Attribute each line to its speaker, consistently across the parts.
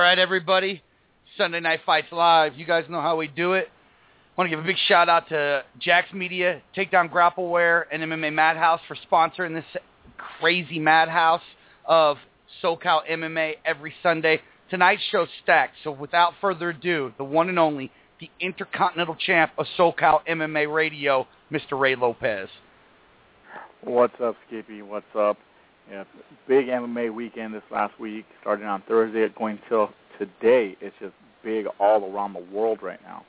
Speaker 1: right, everybody. Sunday Night Fights Live. You guys know how we do it. I want to give a big shout out to Jax Media, Takedown Grappleware, and MMA Madhouse for sponsoring this crazy madhouse of SoCal MMA every Sunday. Tonight's show's stacked, so without further ado, the one and only, the Intercontinental Champ of SoCal MMA Radio, Mr. Ray Lopez.
Speaker 2: What's up, Skippy? What's up? Yeah, big MMA weekend this last week, starting on Thursday, going till today. It's just big all around the world right now.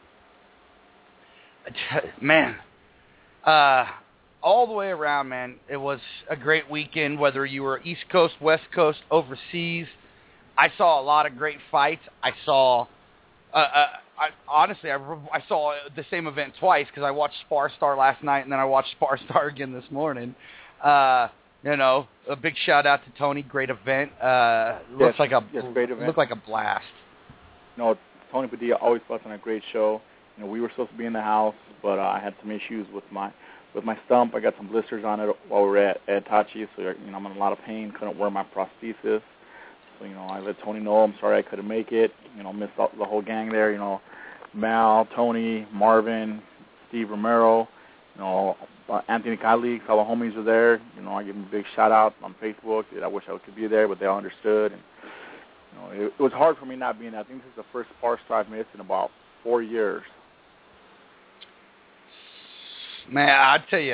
Speaker 1: Man, all the way around, man, it was a great weekend, whether you were East Coast, West Coast, overseas. I saw a lot of great fights. I saw, honestly, I saw the same event twice because I watched Sparstar last night and then I watched Sparstar again this morning. You know, a big shout out to Tony. Great event. Looks like a blast.
Speaker 2: No, Tony Padilla always puts on a great show. You know, we were supposed to be in the house, but I had some issues with my stump. I got some blisters on it while we were at Tachi, so you know I'm in a lot of pain. Couldn't wear my prosthesis, so you know I let Tony know I'm sorry I couldn't make it. You know, missed the whole gang there. You know, Mal, Tony, Marvin, Steve Romero. You know, Anthony Calix, all the homies were there. You know, I give them a big shout out on Facebook. I wish I could be there, but they all understood. And you know, it was hard for me not being there. I think this is the first Sparstar I've missed in about 4 years.
Speaker 1: Man, I tell you,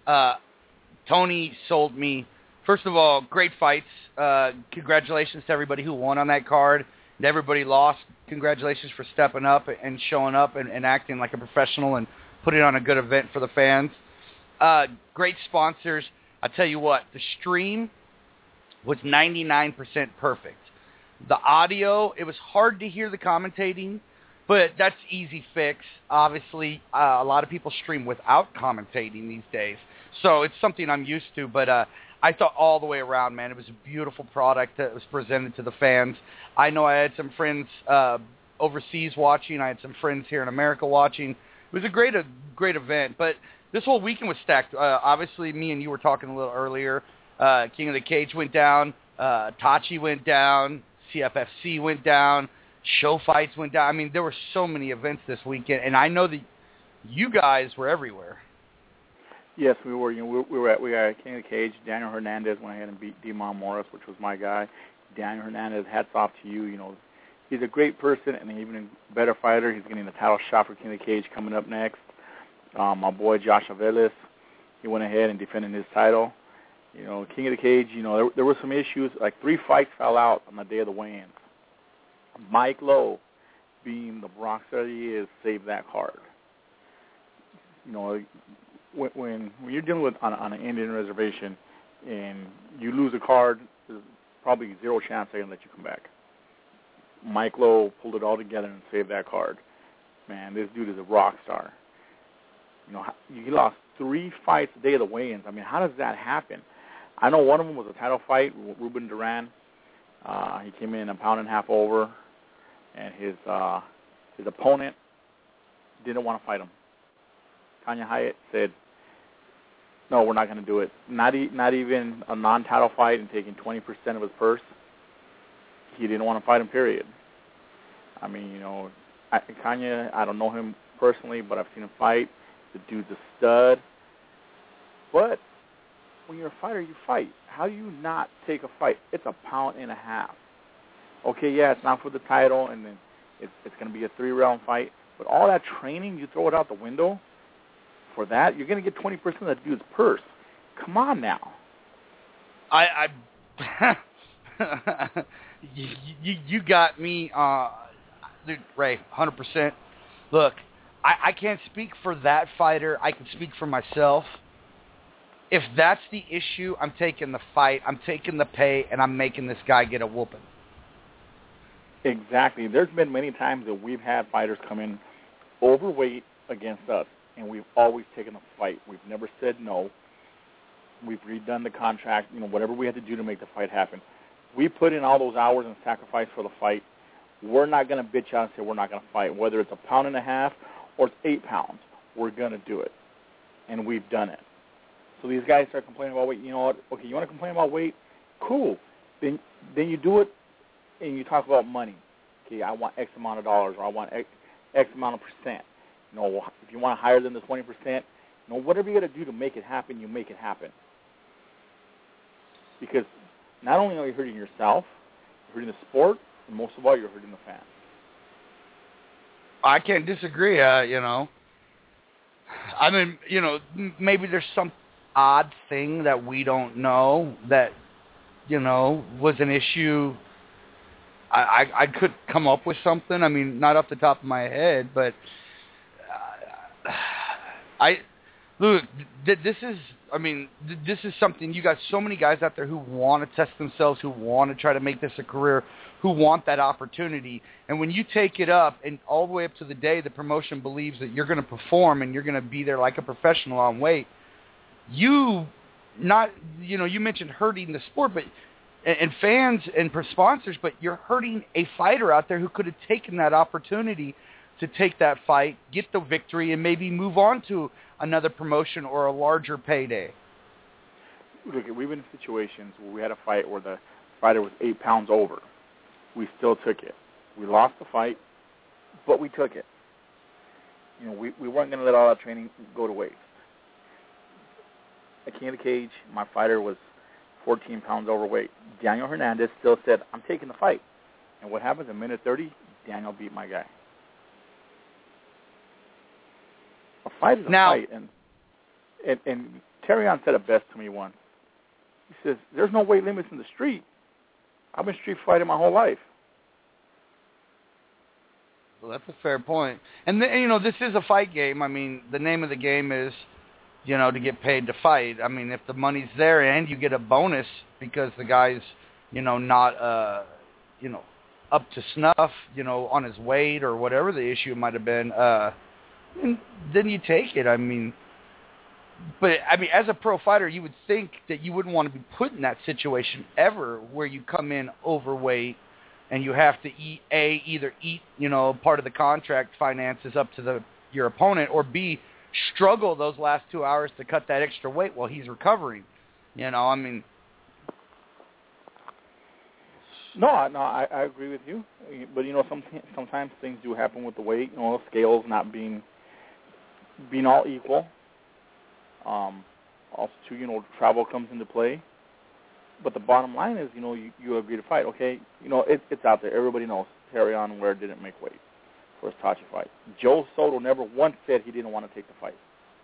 Speaker 1: Tony sold me. First of all, great fights. Congratulations to everybody who won on that card. And everybody lost. Congratulations for stepping up and showing up and acting like a professional and putting on a good event for the fans. Great sponsors. I tell you what, the stream was 99% perfect. The audio, it was hard to hear the commentating, but that's easy fix. Obviously, a lot of people stream without commentating these days, so it's something I'm used to. But I thought all the way around, man, it was a beautiful product that was presented to the fans. I know I had some friends overseas watching. I had some friends here in America watching. It was a great event, but this whole weekend was stacked. Obviously, me and you were talking a little earlier. King of the Cage went down. Tachi went down. CFFC went down. Show fights went down. I mean, there were so many events this weekend, and I know that you guys were everywhere.
Speaker 2: Yes, we were. You know, we were at King of the Cage. Daniel Hernandez went ahead and beat Demond Morris, which was my guy. Daniel Hernandez, hats off to you. You know, he's a great person and an even better fighter. He's getting a title shot for King of the Cage coming up next. My boy Josh Avelis, he went ahead and defended his title. You know, King of the Cage, you know, there were some issues. Like 3 fights fell out on the day of the weigh-ins. Mike Lowe, being the boxer he is, saved that card. You know, when you're dealing with on an Indian reservation and you lose a card, there's probably 0 chance they're going to let you come back. Mike Lowe pulled it all together and saved that card. Man, this dude is a rock star. You know, he lost 3 fights the day of the weigh-ins. I mean, how does that happen? I know one of them was a title fight with Ruben Duran. He came in a pound and a half over, and his opponent didn't want to fight him. Tanya Hyatt said, "No, we're not going to do it. Not even a non-title fight and taking 20% of his purse. He didn't want to fight him, period." I mean, you know, Kanye, I don't know him personally, but I've seen him fight. The dude's a stud. But when you're a fighter, you fight. How do you not take a fight? It's a pound and a half. Okay, yeah, it's not for the title, and then it's going to be a 3-round fight. But all that training, you throw it out the window for that? You're going to get 20% of that dude's purse. Come on now.
Speaker 1: You got me, dude, Ray, 100%. Look, I can't speak for that fighter. I can speak for myself. If that's the issue, I'm taking the fight, I'm taking the pay, and I'm making this guy get a whooping.
Speaker 2: Exactly. There's been many times that we've had fighters come in overweight against us, and we've always taken a fight. We've never said no. We've redone the contract, you know, whatever we had to do to make the fight happen. We put in all those hours and sacrifice for the fight. We're not going to bitch out and say we're not going to fight. Whether it's a pound and a half or it's 8 pounds, we're going to do it. And we've done it. So these guys start complaining about weight. You know what? Okay, you want to complain about weight? Cool. Then you do it and you talk about money. Okay, I want X amount of dollars, or I want X amount of percent. You know, if you want higher than the 20%, you know, whatever you got to do to make it happen, you make it happen. Because not only are you hurting yourself, you're hurting the sport, and most of all, you're hurting the fans.
Speaker 1: I can't disagree. You know, I mean, you know, maybe there's some odd thing that we don't know that, you know, was an issue. I could come up with something. I mean, not off the top of my head, but look, this is, I mean, this is something, you got so many guys out there who want to test themselves, who want to try to make this a career, who want that opportunity. And when you take it up, and all the way up to the day the promotion believes that you're going to perform and you're going to be there like a professional on weight, you mentioned hurting the sport, but and fans and sponsors, but you're hurting a fighter out there who could have taken that opportunity to take that fight, get the victory, and maybe move on to another promotion or a larger payday.
Speaker 2: Look, we've been in situations where we had a fight where the fighter was 8 pounds over. We still took it. We lost the fight, but we took it. You know, we weren't going to let all that training go to waste. At King of the Cage, my fighter was 14 pounds overweight. Daniel Hernandez still said, I'm taking the fight. And what happens? In minute 30, Daniel beat my guy. A fight is a fight. And Terrion said it best to me once. He says, there's no weight limits in the street. I've been street fighting my whole life.
Speaker 1: Well, that's a fair point. And, you know, this is a fight game. I mean, the name of the game is, you know, to get paid to fight. I mean, if the money's there and you get a bonus because the guy's, you know, not, you know, up to snuff, you know, on his weight or whatever the issue might have been, then you take it. I mean, but, I mean, as a pro fighter, you would think that you wouldn't want to be put in that situation ever where you come in overweight and you have to either eat, you know, part of the contract finances up to your opponent, or B, struggle those last 2 hours to cut that extra weight while he's recovering. You know, I mean.
Speaker 2: No, I agree with you. But, you know, sometimes things do happen with the weight. You know, scales not being all equal. Also, too, you know, travel comes into play. But the bottom line is, you know, you agree to fight. Okay, you know, it's out there. Everybody knows Terrion Ware didn't make weight for his Tachi fight. Joe Soto never once said he didn't want to take the fight.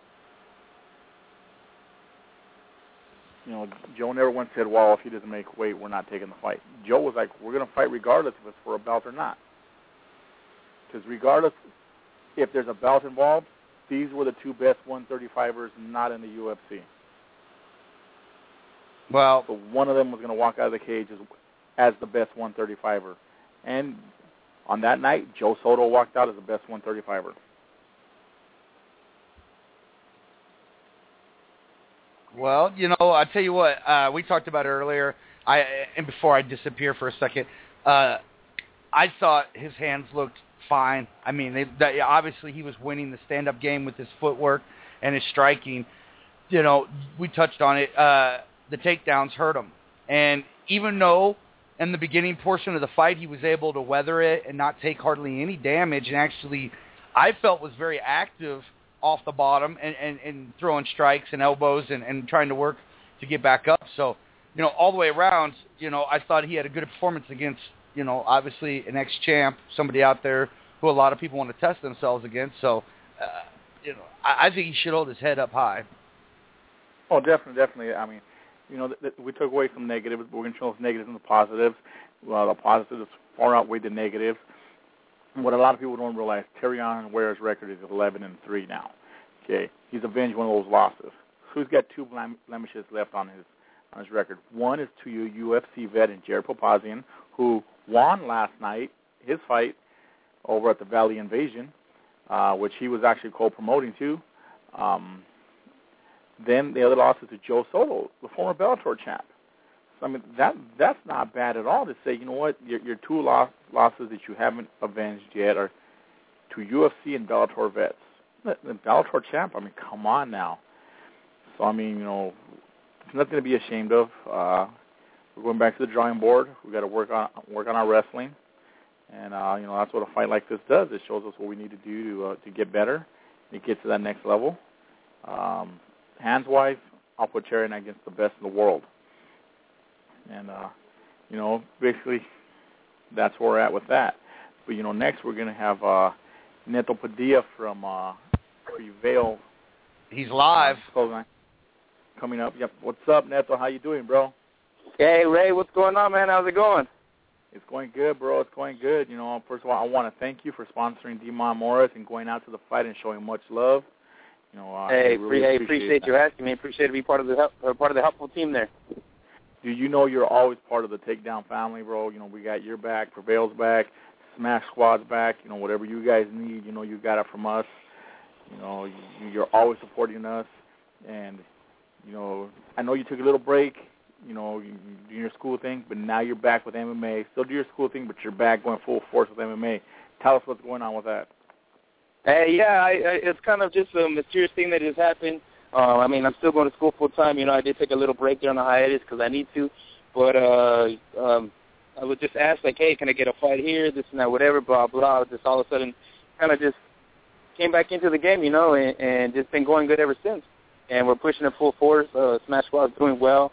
Speaker 2: You know, Joe never once said, well, if he doesn't make weight, we're not taking the fight. Joe was like, we're going to fight regardless if it's for a belt or not. Because regardless if there's a belt involved, these were the two best 135ers not in the UFC.
Speaker 1: Well,
Speaker 2: so one of them was going to walk out of the cage as the best 135er. And on that night, Joe Soto walked out as the best 135er.
Speaker 1: Well, you know, I tell you what, we talked about earlier. And before I disappear for a second, I thought his hands looked fine. I mean, obviously he was winning the stand-up game with his footwork and his striking. You know, we touched on it. The takedowns hurt him, and even though in the beginning portion of the fight he was able to weather it and not take hardly any damage, and actually I felt was very active off the bottom and throwing strikes and elbows and trying to work to get back up. So, you know, all the way around, you know, I thought he had a good performance against, you know, obviously an ex-champ, somebody out there who a lot of people want to test themselves against. So, you know, I think he should hold his head up high.
Speaker 2: Oh, definitely. I mean, you know, we took away some negatives, but we're going to show us negatives and the positives. Well, the positives far outweigh the negatives. What a lot of people don't realize, Terrion Ware's record is 11-3 now. Okay, he's avenged one of those losses. So he's got two blemishes left on his record. One is to UFC vet and Jared Papazian, who won last night his fight over at the Valley Invasion, which he was actually co-promoting too. Then the other loss is to Joe Soto, the former Bellator champ. So, I mean, that's not bad at all to say, you know what, your two losses that you haven't avenged yet are to UFC and Bellator vets. The Bellator champ, I mean, come on now. So, I mean, you know, it's nothing to be ashamed of. we're going back to the drawing board. We got to work on our wrestling, and that's what a fight like this does. It shows us what we need to do to get better and get to that next level. Hands-wise, I'll put Cherry against the best in the world, and basically that's where we're at with that. But next we're going to have Neto Padilla from Prevail.
Speaker 1: He's live.
Speaker 2: Coming up. Yep. What's up, Neto? How you doing, bro?
Speaker 3: Hey, Ray. What's going on, man? How's it going?
Speaker 2: It's going good, bro. It's going good. First of all, I want to thank you for sponsoring Demond Morris and going out to the fight and showing much love.
Speaker 3: I really appreciate you asking me. Appreciate to be part of the helpful team there.
Speaker 2: Do you know you're always part of the Takedown family, bro? We got your back, Prevail's back, Smash Squad's back. Whatever you guys need, you got it from us. You're always supporting us, and I know you took a little break. You do your school thing, but now you're back with MMA. Still do your school thing, but you're back going full force with MMA. Tell us what's going on with that.
Speaker 3: Hey, it's kind of just a mysterious thing that just happened. I'm still going to school full time. I did take a little break there on the hiatus because I need to, but I would just ask like, hey, can I get a fight here? This and that, whatever, blah blah. Just all of a sudden, kind of just came back into the game, and just been going good ever since. And we're pushing it full force. Smash Squad is doing well.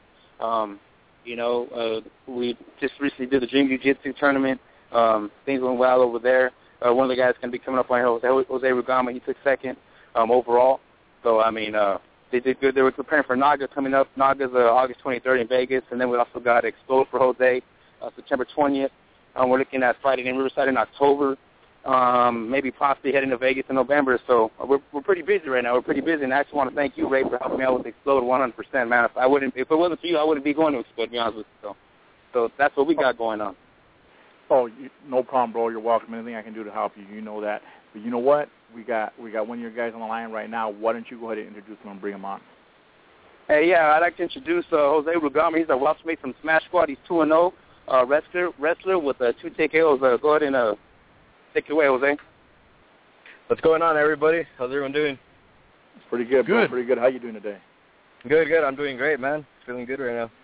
Speaker 3: We just recently did the Dream Jiu-Jitsu tournament. Things went well over there. One of the guys going to be coming up on here, Jose Rugama. He took second overall. So, they did good. They were preparing for Naga coming up. Naga's August 23rd in Vegas. And then we also got Explode for Jose September 20th. We're looking at fighting in Riverside in October. Maybe possibly heading to Vegas in November. So we're pretty busy right now. We're pretty busy, and I actually want to thank you, Ray, for helping me out with Explode 100%, man. If it wasn't for you, I wouldn't be going to Explode, to be honest with you. So that's what we got going on.
Speaker 2: Oh, no problem, bro. You're welcome. Anything I can do to help you, you know that. But you know what? We got one of your guys on the line right now. Why don't you go ahead and introduce him and bring him on?
Speaker 3: Hey, yeah, I'd like to introduce Jose Rugama. He's a welterweight from Smash Squad. He's 2-0 wrestler with 2 TKOs. Go ahead and take it away, Jose.
Speaker 4: What's going on, everybody? How's everyone doing?
Speaker 2: It's pretty good, bro.
Speaker 1: Good.
Speaker 2: Pretty good. How you doing today?
Speaker 4: Good. I'm doing great, man. Feeling good right now.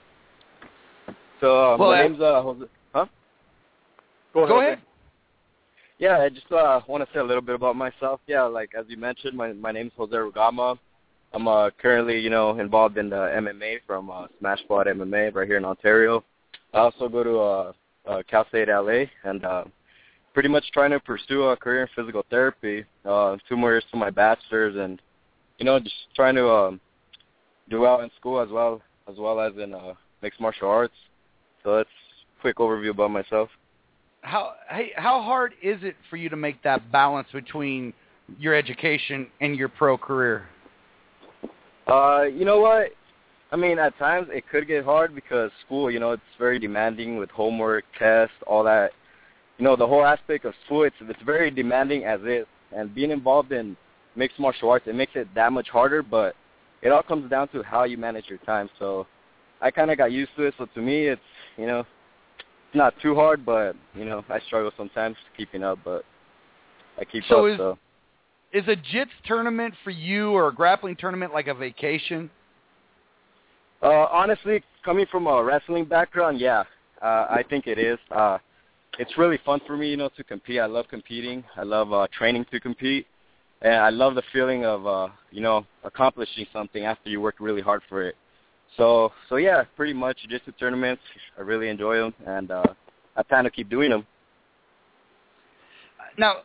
Speaker 4: So my name's Jose. Huh?
Speaker 2: Go ahead.
Speaker 4: Yeah, I just want to say a little bit about myself. Yeah, like as you mentioned, my name's Jose Rugama. I'm currently, involved in the MMA from Smash Squad MMA right here in Ontario. I also go to Cal State LA and pretty much trying to pursue a career in physical therapy. 2 more years to my bachelor's, and just trying to do well in school as well as in mixed martial arts. So that's a quick overview about myself.
Speaker 1: How hard is it for you to make that balance between your education and your pro career?
Speaker 4: You know what? At times it could get hard because school, it's very demanding with homework, tests, all that. The whole aspect of school, it's very demanding as is. And being involved in mixed martial arts, it makes it that much harder, but it all comes down to how you manage your time. So I kind of got used to it. So to me, it's, it's not too hard, but, I struggle sometimes keeping up, but I keep up. So
Speaker 1: is a jits tournament for you or a grappling tournament like a vacation?
Speaker 4: Honestly, coming from a wrestling background, yeah, I think it is. It's really fun for me, to compete. I love competing. I love training to compete. And I love the feeling of, accomplishing something after you work really hard for it. So yeah, pretty much jiu-jitsu tournaments, I really enjoy them, and I plan to keep doing them.
Speaker 1: Now,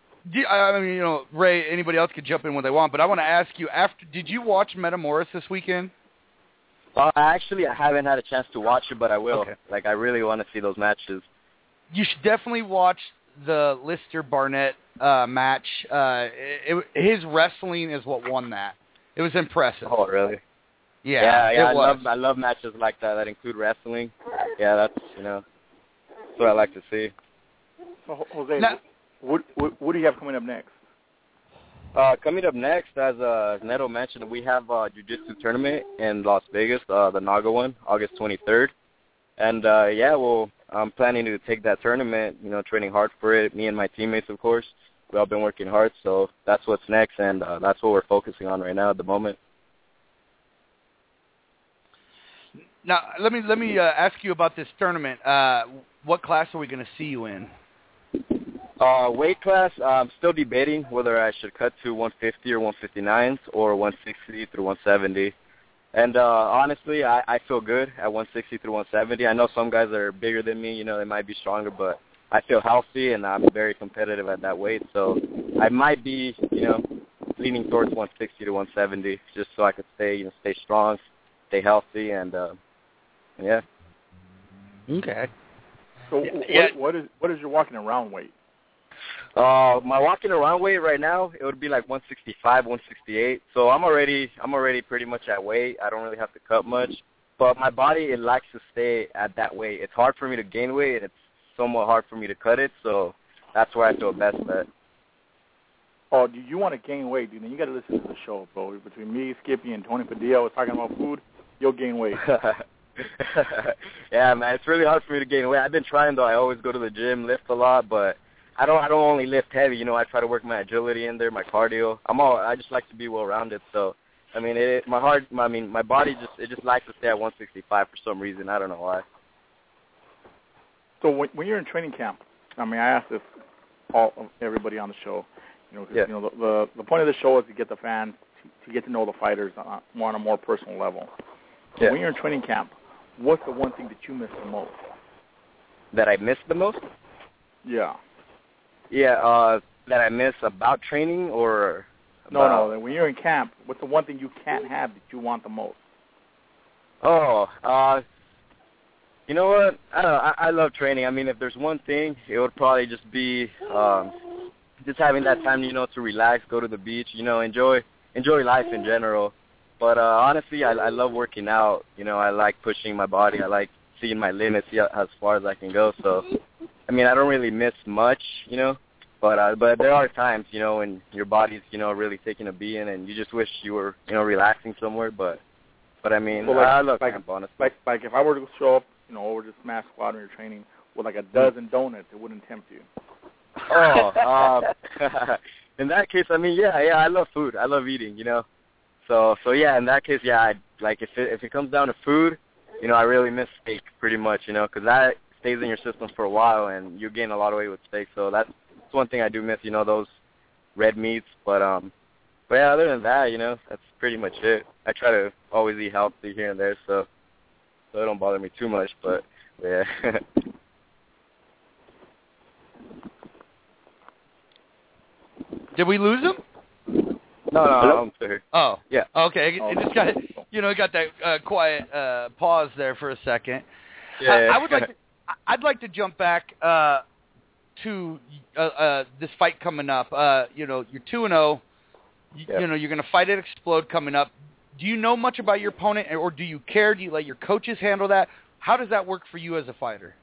Speaker 1: Ray, anybody else could jump in when they want, but I want to ask you, did you watch Metamoris this weekend?
Speaker 4: Actually, I haven't had a chance to watch it, but I will.
Speaker 1: Okay.
Speaker 4: Like, I really want to see those matches.
Speaker 1: You should definitely watch the Lister Barnett match. His wrestling is what won that. It was impressive.
Speaker 4: Oh, really?
Speaker 1: Yeah,
Speaker 4: I love matches like that include wrestling. Yeah, that's what I like to see.
Speaker 2: So, Jose, what do you have coming up next?
Speaker 4: Coming up next, as Neto mentioned, we have a jiu-jitsu tournament in Las Vegas, the Naga one, August 23rd. And, I'm planning to take that tournament, training hard for it, me and my teammates, of course. We've all been working hard, so that's what's next, and that's what we're focusing on right now at the moment.
Speaker 1: Now, let me ask you about this tournament. What class are we going to see you in?
Speaker 4: Weight class, I'm still debating whether I should cut to 150 or 159s or 160 through 170. And honestly, I feel good at 160 through 170. I know some guys are bigger than me, they might be stronger, but I feel healthy and I'm very competitive at that weight. So I might be, leaning towards 160 to 170 just so I could stay strong, stay healthy, and yeah.
Speaker 2: Okay. So what is your walking around weight?
Speaker 4: My walking around weight right now, it would be like 165, 168. So I'm already pretty much at weight. I don't really have to cut much. But my body, it likes to stay at that weight. It's hard for me to gain weight, and it's somewhat hard for me to cut it. So that's where I feel best at.
Speaker 2: Oh, do you want to gain weight, dude? Then you got to listen to the show, bro. Between me, Skippy, and Tony Padilla was talking about food, you'll gain weight.
Speaker 4: Yeah, man, it's really hard for me to gain weight. I've been trying, though. I always go to the gym, lift a lot, but I don't only lift heavy. I try to work my agility in there, my cardio. I just like to be well-rounded. So, I mean, my body just likes to stay at 165 for some reason. I don't know why.
Speaker 2: So when you're in training camp, I ask this everybody on the show. The point of the show is to get the fans to get to know the fighters on a more personal level. So when you're in training camp, what's the one thing that you miss the most?
Speaker 4: That I miss the most?
Speaker 2: Yeah.
Speaker 4: Yeah, that I miss about training or
Speaker 2: about... No. When you're in camp, what's the one thing you can't have that you want the most?
Speaker 4: Oh, you know what? I don't know. I love training. If there's one thing, it would probably just be just having that time, to relax, go to the beach, enjoy life in general. But honestly, I love working out. I like pushing my body. I like seeing my limits, see as far as I can go. So, I don't really miss much, but there are times, when your body's, really taking a beating and you just wish you were, relaxing somewhere. But I love camp, honestly.
Speaker 2: Like if I were to show up, over to Smash Squad when you're training with like a dozen donuts, it wouldn't tempt you.
Speaker 4: Oh, in that case, yeah, I love food. I love eating, So yeah, in that case, yeah, if it comes down to food, I really miss steak pretty much, because that stays in your system for a while and you gain a lot of weight with steak. So that's one thing I do miss, those red meats. But yeah, other than that, that's pretty much it. I try to always eat healthy here and there, so it don't bother me too much. But yeah.
Speaker 1: Did we lose him?
Speaker 4: No, I'm still here.
Speaker 1: Oh,
Speaker 4: yeah.
Speaker 1: Okay, it just got got that quiet pause there for a second.
Speaker 4: Yeah.
Speaker 1: I'd like to jump back to this fight coming up. You're 2-0. You're going to fight at Explode coming up. Do you know much about your opponent, or do you care? Do you let your coaches handle that? How does that work for you as a fighter?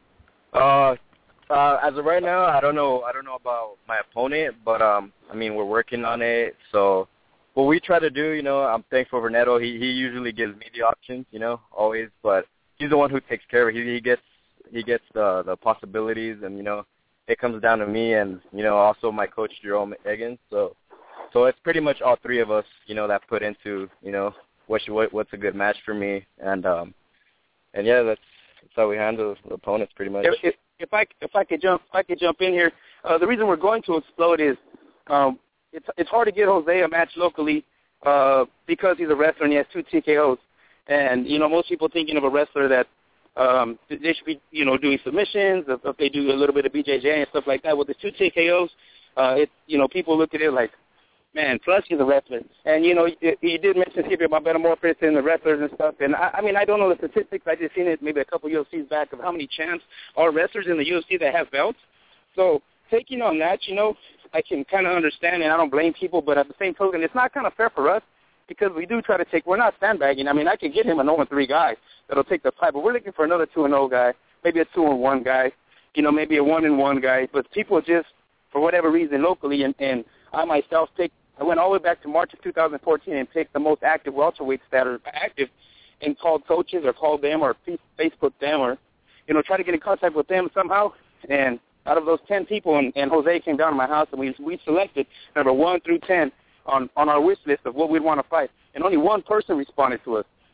Speaker 4: As of right now, I don't know about my opponent, but we're working on it. So what we try to do, I'm thankful for Neto. He usually gives me the options, always, but he's the one who takes care of it. He gets the possibilities, and it comes down to me and also my coach Jerome Eggins. So it's pretty much all three of us, that put into what's a good match for me, and yeah, that's how we handle the opponents pretty much.
Speaker 3: If I could jump in here, the reason we're going to Explode is it's hard to get Jose a match locally because he's a wrestler and he has 2 TKOs, and most people thinking of a wrestler that they should be doing submissions, if they do a little bit of BJJ and stuff like that. With the 2 TKOs, people look at it like, man, plus he's a wrestler. And, you did mention Skipper about metamorphosis and the wrestlers and stuff. And, I don't know the statistics. I just seen it maybe a couple UFCs back of how many champs are wrestlers in the UFC that have belts. So taking on that, I can kind of understand, and I don't blame people. But at the same token, it's not kind of fair for us because we do try to we're not sandbagging. I can get him an 0-3 guy that'll take the fight. But we're looking for another 2-0 guy, maybe a 2-1 guy, maybe a 1-1 guy. But people just, for whatever reason, locally, and I myself I went all the way back to March of 2014 and picked the most active welterweights that are active and called coaches or called them or Facebook them or, try to get in contact with them somehow. And out of those 10 people, and Jose came down to my house, and we selected number 1 through 10 on our wish list of what we'd want to fight. And only one person responded to us.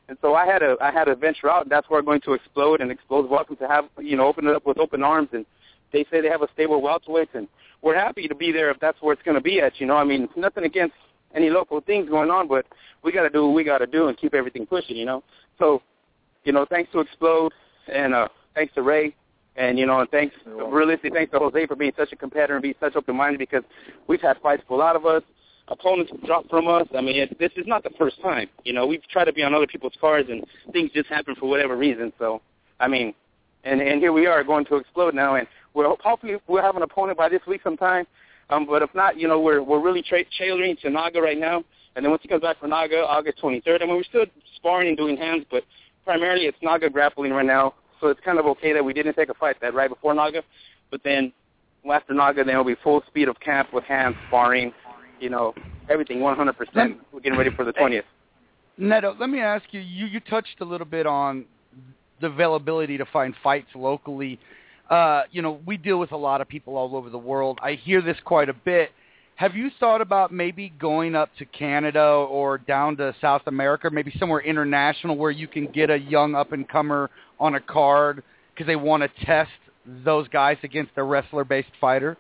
Speaker 3: And so I had to venture out, and that's where I'm going to Explode, and Explode's welcome to have, open it up with open arms. And they say they have a stable welterweight, and we're happy to be there if that's where it's going to be at. I mean, nothing against any local things going on, but we got to do what we got to do and keep everything pushing. So, thanks to Explode, and thanks to Ray, and and thanks to Jose for being such a competitor and being such open-minded, because we've had fights pull out of us. Opponents drop from us. I mean, this is not the first time. We've tried to be on other people's cards, and things just happen for whatever reason. So, I mean, and here we are going to Explode now, and hopefully we'll have an opponent by this week sometime. But if not, we're really tailoring to Naga right now. And then once he comes back for Naga, August 23rd, I mean, we're still sparring and doing hands, but primarily it's Naga grappling right now. So it's kind of okay that we didn't take a fight that right before Naga. But then after Naga, then it'll be full speed of camp with hands, sparring, everything 100%. We're getting ready for the 20th.
Speaker 1: Neto, let me ask you, you touched a little bit on the availability to find fights locally. We deal with a lot of people all over the world. I hear this quite a bit. Have you thought about maybe going up to Canada or down to South America, maybe somewhere international where you can get a young up-and-comer on a card because they want to test those guys against a wrestler-based fighter?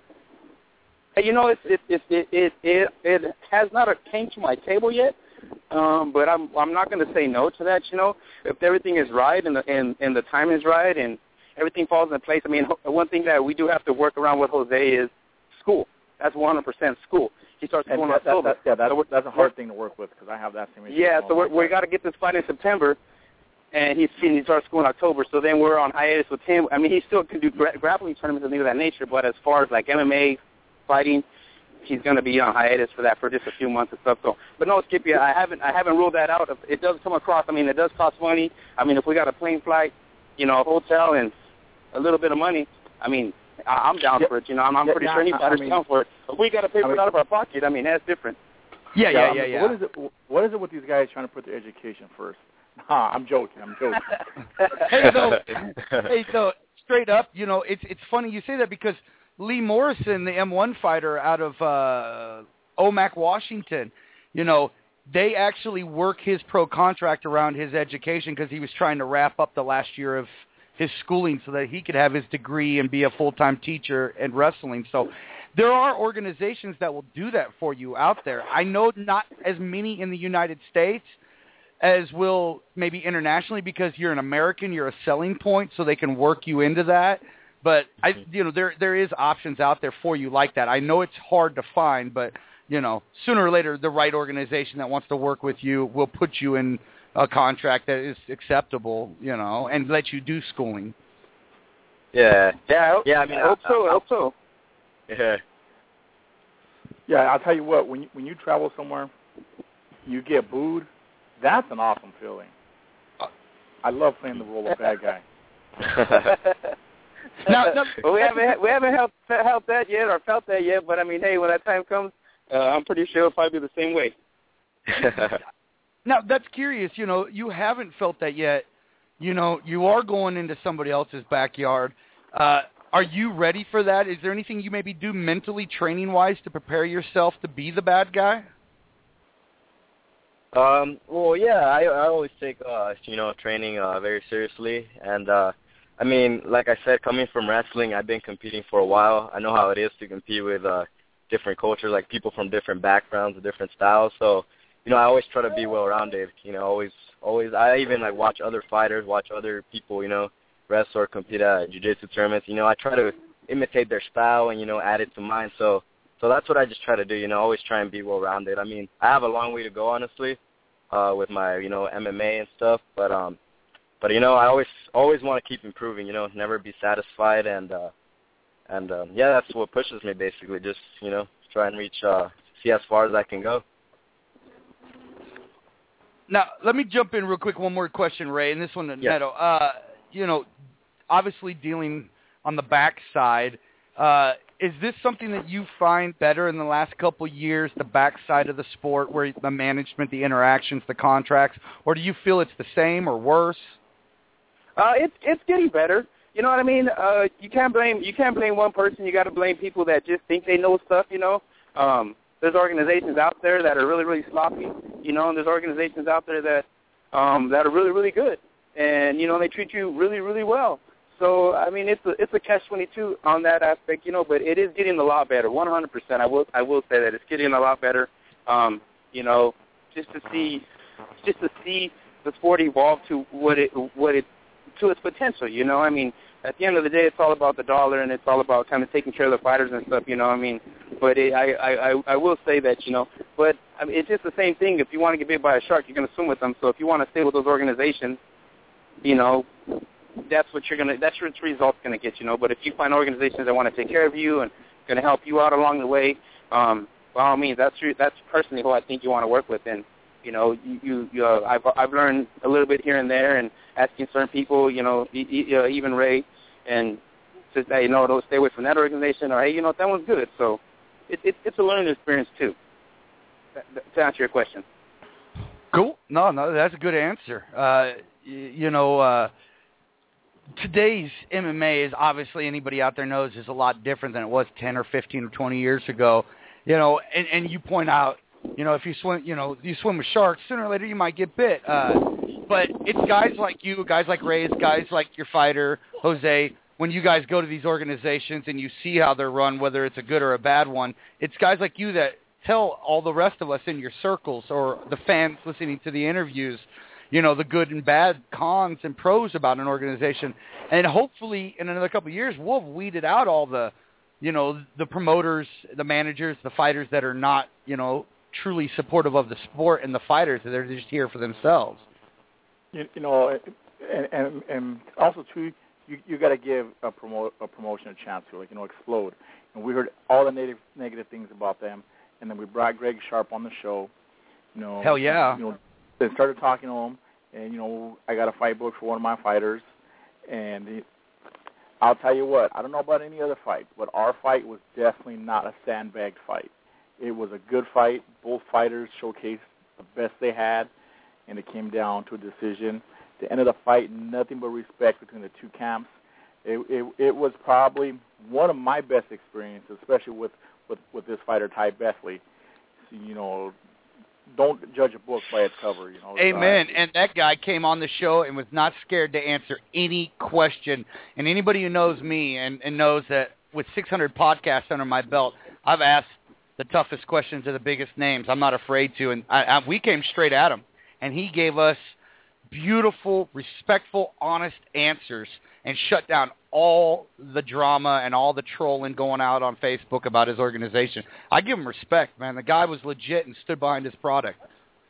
Speaker 3: It has not came to my table yet, but I'm not going to say no to that. If everything is right and the time is right and everything falls into place. I mean, one thing that we do have to work around with Jose is school. That's 100% school. He starts school in October.
Speaker 2: That's a hard thing to work with because I have that same issue.
Speaker 3: Yeah, so we got to get this fight in September, and he starts school in October. So then we're on hiatus with him. I mean, he still can do grappling tournaments and things of that nature, but as far as like MMA fighting, he's going to be on hiatus for that for just a few months and stuff. So, but no, Skippy, I haven't ruled that out. If it does come across, I mean, it does cost money. I mean, if we got a plane flight, a hotel and a little bit of money, I mean, I'm down for it. I'm pretty sure anybody's down for it. But we got to pay for it out of our pocket. I mean, that's different.
Speaker 1: Yeah.
Speaker 2: What is it with these guys trying to put their education first? I'm joking.
Speaker 1: Hey, so straight up, it's funny you say that because Lee Morrison, the M1 fighter out of Omak, Washington, they actually work his pro contract around his education because he was trying to wrap up the last year of his schooling so that he could have his degree and be a full-time teacher in wrestling. So there are organizations that will do that for you out there. I know not as many in the United States as will maybe internationally because you're an American, you're a selling point, so they can work you into that. But there is options out there for you like that. I know it's hard to find, but sooner or later the right organization that wants to work with you will put you in a contract that is acceptable, and let you do schooling.
Speaker 3: Yeah. I mean, I hope so.
Speaker 4: Yeah.
Speaker 2: Yeah, I'll tell you what. When you travel somewhere, you get booed. That's an awesome feeling. I love playing the role of bad guy.
Speaker 3: Well, we haven't felt that yet. But I mean, hey, when that time comes, I'm pretty sure it'll probably be the same way.
Speaker 1: Now, that's curious. You haven't felt that yet. You are going into somebody else's backyard. Are you ready for that? Is there anything you maybe do mentally, training-wise, to prepare yourself to be the bad guy?
Speaker 4: Well, yeah, I always take, training very seriously. And, I mean, like I said, coming from wrestling, I've been competing for a while. I know how it is to compete with different cultures, like people from different backgrounds and different styles. So, I always try to be well-rounded. Always. I even watch other fighters, watch other people, wrestle or compete at jiu-jitsu tournaments. I try to imitate their style and add it to mine. So that's what I just try to do. Always try and be well-rounded. I mean, I have a long way to go, honestly, with my MMA and stuff. But I always want to keep improving. Never be satisfied. And that's what pushes me basically. Just try and reach, see as far as I can go.
Speaker 1: Now, let me jump in real quick. One more question, Ray, and this one to Neto. Obviously dealing on the backside, is this something that you find better in the last couple of years, the backside of the sport, where the management, the interactions, the contracts, or do you feel it's the same or worse?
Speaker 3: It's getting better. You know what I mean? You can't blame one person. You got to blame people that just think they know stuff. There's organizations out there that are really, really sloppy. And there's organizations out there that that are really, really good. And, they treat you really, really well. So, I mean, it's a catch-22 on that aspect, but it is getting a lot better, 100%. I will say that it's getting a lot better, just to see the sport evolve to to its potential, I mean, at the end of the day, it's all about the dollar, and it's all about kind of taking care of the fighters and stuff, I mean. But I will say that, but I mean, it's just the same thing. If you want to get bit by a shark, you're going to swim with them. So if you want to stay with those organizations, that's what that's your results going to get, But if you find organizations that want to take care of you and going to help you out along the way, by all means, that's personally who I think you want to work with. And I've learned a little bit here and there, and asking certain people, even Ray, and to say, don't stay away from that organization, or hey, that one's good. So it's a learning experience too. To answer your question.
Speaker 1: Cool. No, that's a good answer. Today's MMA is obviously, anybody out there knows, is a lot different than it was 10 or 15 or 20 years ago. And you point out, if you swim, you swim with sharks, sooner or later you might get bit. But it's guys like you, guys like Ray, it's guys like your fighter, Jose. When you guys go to these organizations and you see how they're run, whether it's a good or a bad one, it's guys like you that tell all the rest of us in your circles or the fans listening to the interviews, the good and bad, cons and pros about an organization. And hopefully in another couple of years, we'll have weeded out all the, the promoters, the managers, the fighters that are not, truly supportive of the sport and the fighters. They're just here for themselves.
Speaker 2: And also, too, you got to give a promotion a chance to, explode. And we heard all the negative things about them. And then we brought Greg Sharp on the show.
Speaker 1: Hell yeah.
Speaker 2: Then started talking to him, and I got a fight booked for one of my fighters, and I'll tell you what, I don't know about any other fight, but our fight was definitely not a sandbagged fight. It was a good fight. Both fighters showcased the best they had, and it came down to a decision. The end of the fight, nothing but respect between the two camps. It was probably one of my best experiences, especially with this fighter, Ty Bethley. So, don't judge a book by its cover.
Speaker 1: Amen. And that guy came on the show and was not scared to answer any question. And anybody who knows me and knows that with 600 podcasts under my belt, I've asked the toughest questions of the biggest names. I'm not afraid to. And we came straight at him. And he gave us beautiful, respectful, honest answers and shut down all the drama and all the trolling going out on Facebook about his organization. I give him respect, man. The guy was legit and stood behind his product.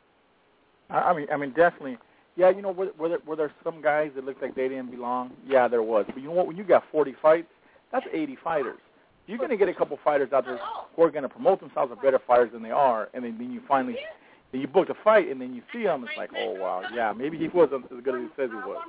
Speaker 2: I mean, definitely. Yeah, were there some guys that looked like they didn't belong? Yeah, there was. But you know what? When you got 40 fights, that's 80 fighters. You're going to get a couple fighters out there who are going to promote themselves as better fighters than they are, and then you finally you book a fight, and then you see him, it's like, oh, wow, yeah, maybe he wasn't as good as he says he was.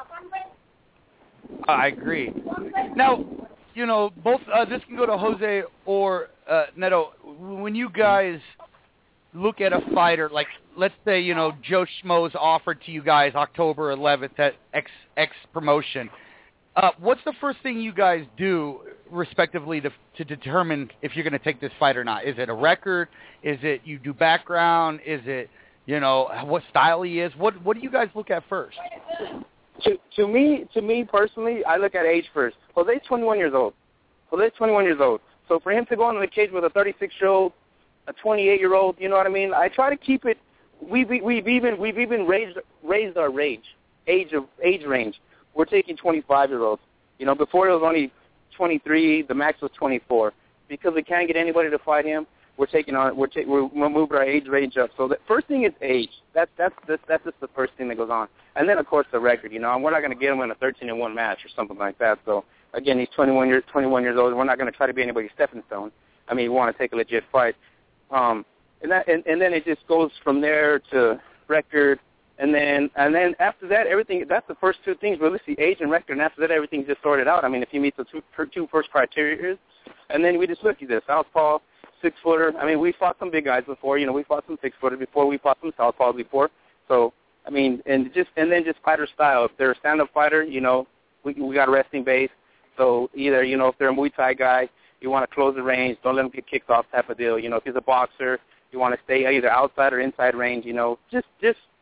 Speaker 1: I agree. Now, both this can go to Jose or Neto. When you guys look at a fighter, like let's say, Joe Schmo's offered to you guys October 11th at X promotion, what's the first thing you guys do, respectively, to determine if you're going to take this fight or not? Is it a record? Is it you do background? Is it, what style he is? What do you guys look at first?
Speaker 3: To me personally, I look at age first. Jose's 21 years old. So for him to go into the cage with a 36-year-old, a 28-year-old, you know what I mean? I try to keep it. We've even raised our age range. We're taking 25-year-olds. Before it was only 23. The max was 24. Because we can't get anybody to fight him, we're moving our age range up. So the first thing is age. That's just the first thing that goes on. And then, of course, the record. We're not going to get him in a 13-1 match or something like that. So, again, he's 21 years old. We're not going to try to be anybody's stepping stone. I mean, we want to take a legit fight. And then it just goes from there to record. And then after that, everything, that's the first two things, really, see age and record. And after that, everything's just sorted out. I mean, if he meets the two first criteria, and then we just look at this. Southpaw, 6-footer. I mean, we fought some big guys before. We fought some 6-footers before. We fought some southpaws before. So, I mean, and then just fighter style. If they're a stand-up fighter, we got a resting base. So either, if they're a Muay Thai guy, you want to close the range, don't let them get kicked off type of deal. If he's a boxer, you want to stay either outside or inside range. Just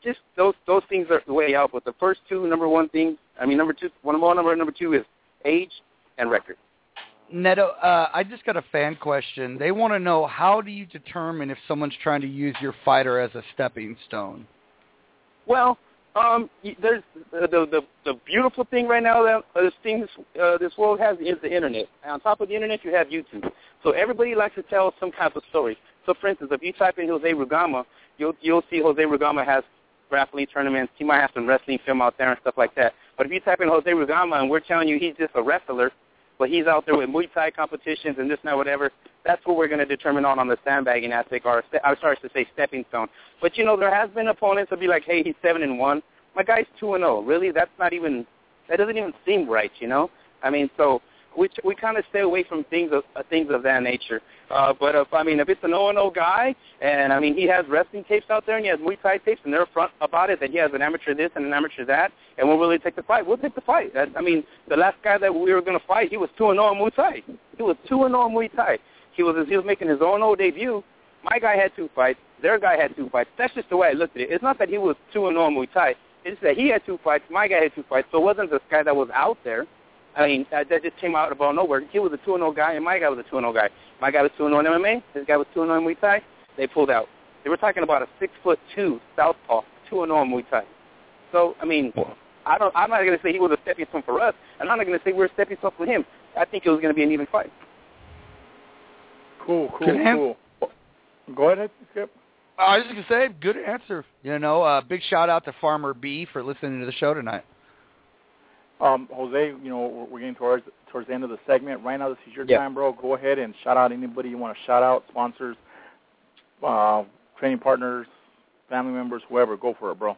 Speaker 3: just those things are the way out. But the first two, number one things, number two is age and record.
Speaker 1: Neto, I just got a fan question. They want to know, how do you determine if someone's trying to use your fighter as a stepping stone?
Speaker 3: Well, there's the beautiful thing right now that this world has is the internet. And on top of the internet, you have YouTube. So everybody likes to tell some kind of story. So, for instance, if you type in Jose Rugama, you'll see Jose Rugama has grappling tournaments. He might have some wrestling film out there and stuff like that. But if you type in Jose Rugama and we're telling you he's just a wrestler, but he's out there with Muay Thai competitions and this and that, whatever, that's what we're going to determine on the sandbagging aspect, or I'm sorry to say stepping stone. But, there has been opponents that be like, hey, he's 7-1. My guy's 2-0. Really? That doesn't even seem right, So we kind of stay away from things of that nature. But if it's an 0-0 guy, and he has wrestling tapes out there and he has Muay Thai tapes, and they're upfront about it, that he has an amateur this and an amateur that, and we'll really take the fight. We'll take the fight. The last guy that we were going to fight, he was 2-0 in Muay Thai. He was 2-0 in Muay Thai. He was making his 0-0 debut. My guy had 2 fights. Their guy had 2 fights. That's just the way I looked at it. It's not that he was 2-0 in Muay Thai. It's that he had 2 fights. My guy had 2 fights. So it wasn't this guy that was out there. That just came out of nowhere. He was a 2-0 guy, and my guy was a 2-0 guy. My guy was 2-0 in MMA. This guy was 2-0 in Muay Thai. They pulled out. They were talking about a 6'2" southpaw, 2-0 in Muay Thai. So, I'm not going to say he was a stepping stone for us, and I'm not going to say we're a stepping stone for him. I think it was going to be an even fight.
Speaker 2: Cool. Go ahead, Skip.
Speaker 1: I was just going to say, good answer. Big shout out to Farmer B for listening to the show tonight.
Speaker 2: Jose, we're getting towards the end of the segment. Right now, this is your time, bro. Go ahead and shout out anybody you want to shout out, sponsors, training partners, family members, whoever. Go for it, bro.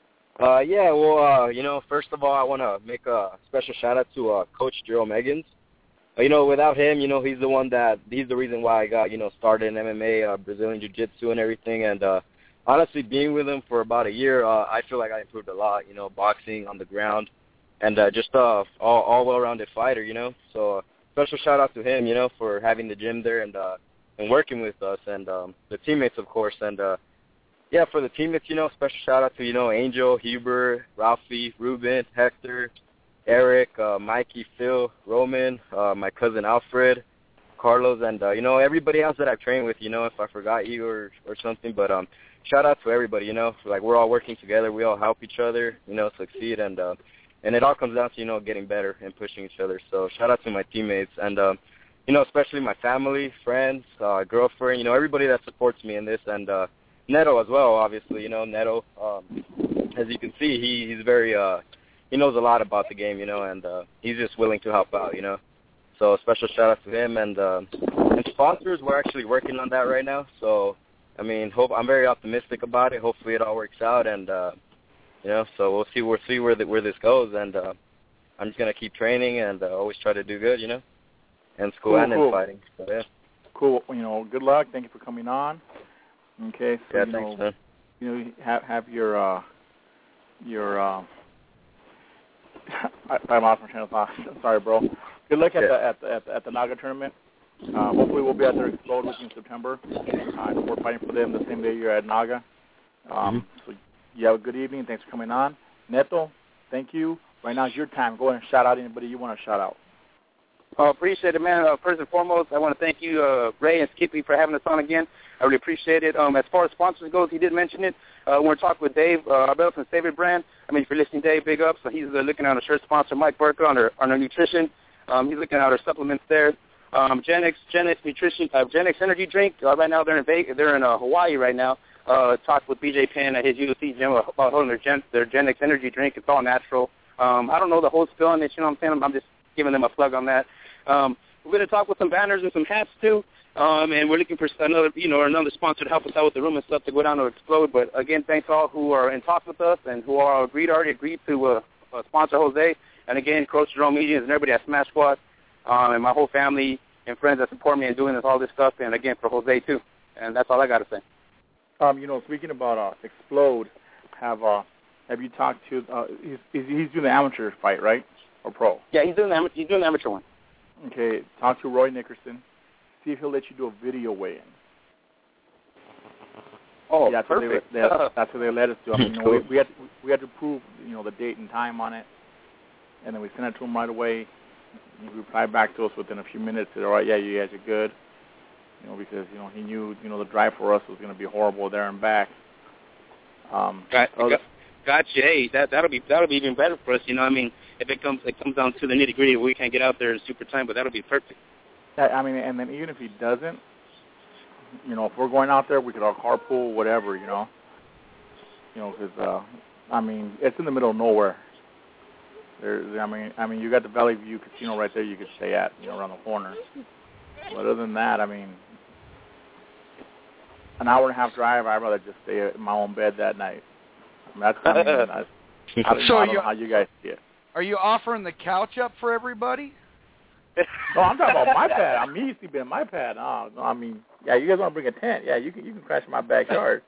Speaker 4: First of all, I want to make a special shout out to Coach Jerome Eggins. Without him, he's the reason why I got, started in MMA, Brazilian Jiu-Jitsu and everything. And honestly, being with him for about a year, I feel like I improved a lot, boxing on the ground. And just all well-rounded fighter, So special shout-out to him, for having the gym there and working with us, and the teammates, of course. And, for the teammates, special shout-out to, Angel, Huber, Ralphie, Ruben, Hector, Eric, Mikey, Phil, Roman, my cousin Alfred, Carlos, and, everybody else that I've trained with, if I forgot you or something. But shout-out to everybody, we're all working together. We all help each other, succeed, and it all comes down to, getting better and pushing each other. So shout out to my teammates and, especially my family, friends, girlfriend, everybody that supports me in this. And Neto as well, obviously. Neto, as you can see, he's very, he knows a lot about the game, and he's just willing to help out, So a special shout out to him. And sponsors, we're actually working on that right now. So, I'm very optimistic about it. Hopefully it all works out. And, so we'll see where this goes, and I'm just gonna keep training and always try to do good, and school and in fighting. So, yeah.
Speaker 2: Cool. Good luck. Thank you for coming on. Okay. So,
Speaker 4: thanks, man.
Speaker 2: Have your I lost my train of thought. Sorry, bro. Good luck at the Naga tournament. Hopefully we'll be at their Explode with you in September. We're fighting for them the same day you're at Naga. So. You have a good evening. Thanks for coming on. Neto, thank you. Right now is your time. Go ahead and shout out anybody you want to shout out.
Speaker 3: Appreciate it, man. First and foremost, I want to thank you, Ray and Skippy, for having us on again. I really appreciate it. As far as sponsors goes, he did mention it. We're talking with Dave, our brother from Favorite Brand. If you're listening, Dave, big ups. So he's looking at our shirt sponsor, Mike Burka, on our nutrition. He's looking at our supplements there. Gen X Nutrition, Gen X Energy Drink. Right now they're in Hawaii right now. Talked with BJ Penn at his UFC gym about holding their Gen X Energy Drink. It's all natural. I don't know the whole spill on it, I'm saying? I'm just giving them a plug on that. We're going to talk with some banners and some hats, too. And we're looking for another sponsor to help us out with the room and stuff to go down to Explode. But, again, thanks all who are in talks with us and who already agreed to sponsor Jose. And, again, Coach Jerome Media and everybody at Smash Squad and my whole family and friends that support me in doing all this stuff. And, again, for Jose, too. And that's all I got to say.
Speaker 2: Speaking about Explode, have you talked to? He's doing the amateur fight, right, or pro?
Speaker 3: Yeah, he's doing the amateur one.
Speaker 2: Okay, talk to Roy Nickerson. See if he'll let you do a video weigh-in.
Speaker 3: Oh,
Speaker 2: yeah,
Speaker 3: perfect.
Speaker 2: That's what they let us do. I mean, we had to prove, the date and time on it, and then we sent it to him right away. He replied back to us within a few minutes. Said, "All right, yeah, you guys are good." Because he knew the drive for us was going to be horrible there and back.
Speaker 3: Gotcha. Hey, that'll be even better for us. I mean, if it comes down to the nitty gritty, we can't get out there in super time, but that'll be perfect.
Speaker 2: I mean, and then even if he doesn't, if we're going out there, we could all carpool, whatever, because I mean, it's in the middle of nowhere. I mean, you got the Valley View Casino right there. You could stay at, around the corner. But other than that, I mean, an hour and a half drive, I'd rather just stay in my own bed that night. I don't know how you guys see it.
Speaker 1: Are you offering the couch up for everybody?
Speaker 2: No, I'm talking about my pad. I'm used to being my pad. No, I mean, yeah, you guys want to bring a tent? Yeah, you can crash in my backyard.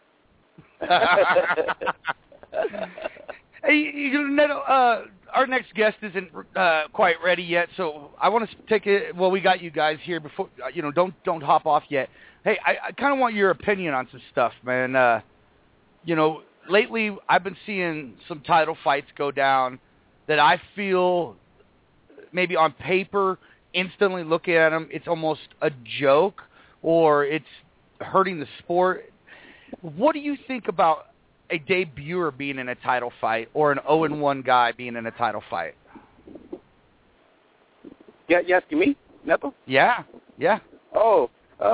Speaker 1: Hey, Neto, our next guest isn't quite ready yet, so I want to take it. Well, we got you guys here before. Don't hop off yet. Hey, I kind of want your opinion on some stuff, man. Lately I've been seeing some title fights go down that I feel maybe on paper, instantly looking at them, it's almost a joke or it's hurting the sport. What do you think about a debuter being in a title fight or an 0-1 guy being in a title fight?
Speaker 3: Yeah, you asking me, Nepo?
Speaker 1: Yeah.
Speaker 3: Oh,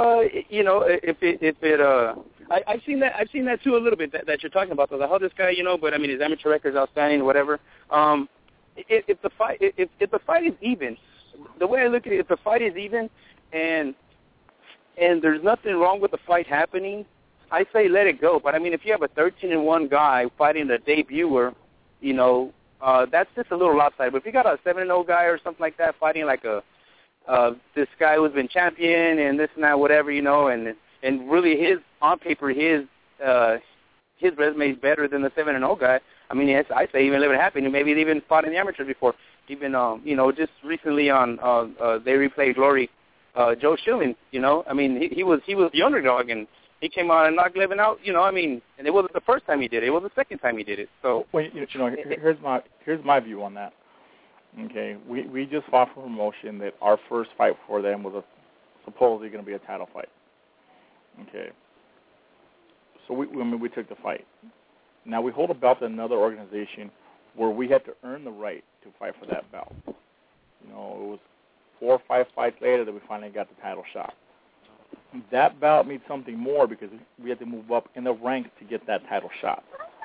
Speaker 3: I've seen that too a little bit that you're talking about. So the this guy, but I mean his amateur record's outstanding, whatever. If the fight is even, the way I look at it, if the fight is even, and there's nothing wrong with the fight happening, I say let it go. But I mean, if you have a 13-1 guy fighting a debuter, that's just a little lopsided. But if you got a 7-0 guy or something like that fighting like this guy who's been champion and this and that, whatever, and really on paper his resume is better than the 7-0 guy. I mean, yes, I say even let it happen. Maybe he even fought in the amateurs before. Even just recently on They Replay Glory, Joe Schilling. I mean, he was the underdog and he came out and knocked Levin out. I mean, and it wasn't the first time he did it. It was the second time he did it. So
Speaker 2: here's my view on that. Okay, we just fought for promotion that our first fight for them was supposedly going to be a title fight. Okay, so we took the fight. Now we hold a belt in another organization where we had to earn the right to fight for that belt. It was 4 or 5 fights later that we finally got the title shot. That bout means something more because we had to move up in the ranks to get that title shot.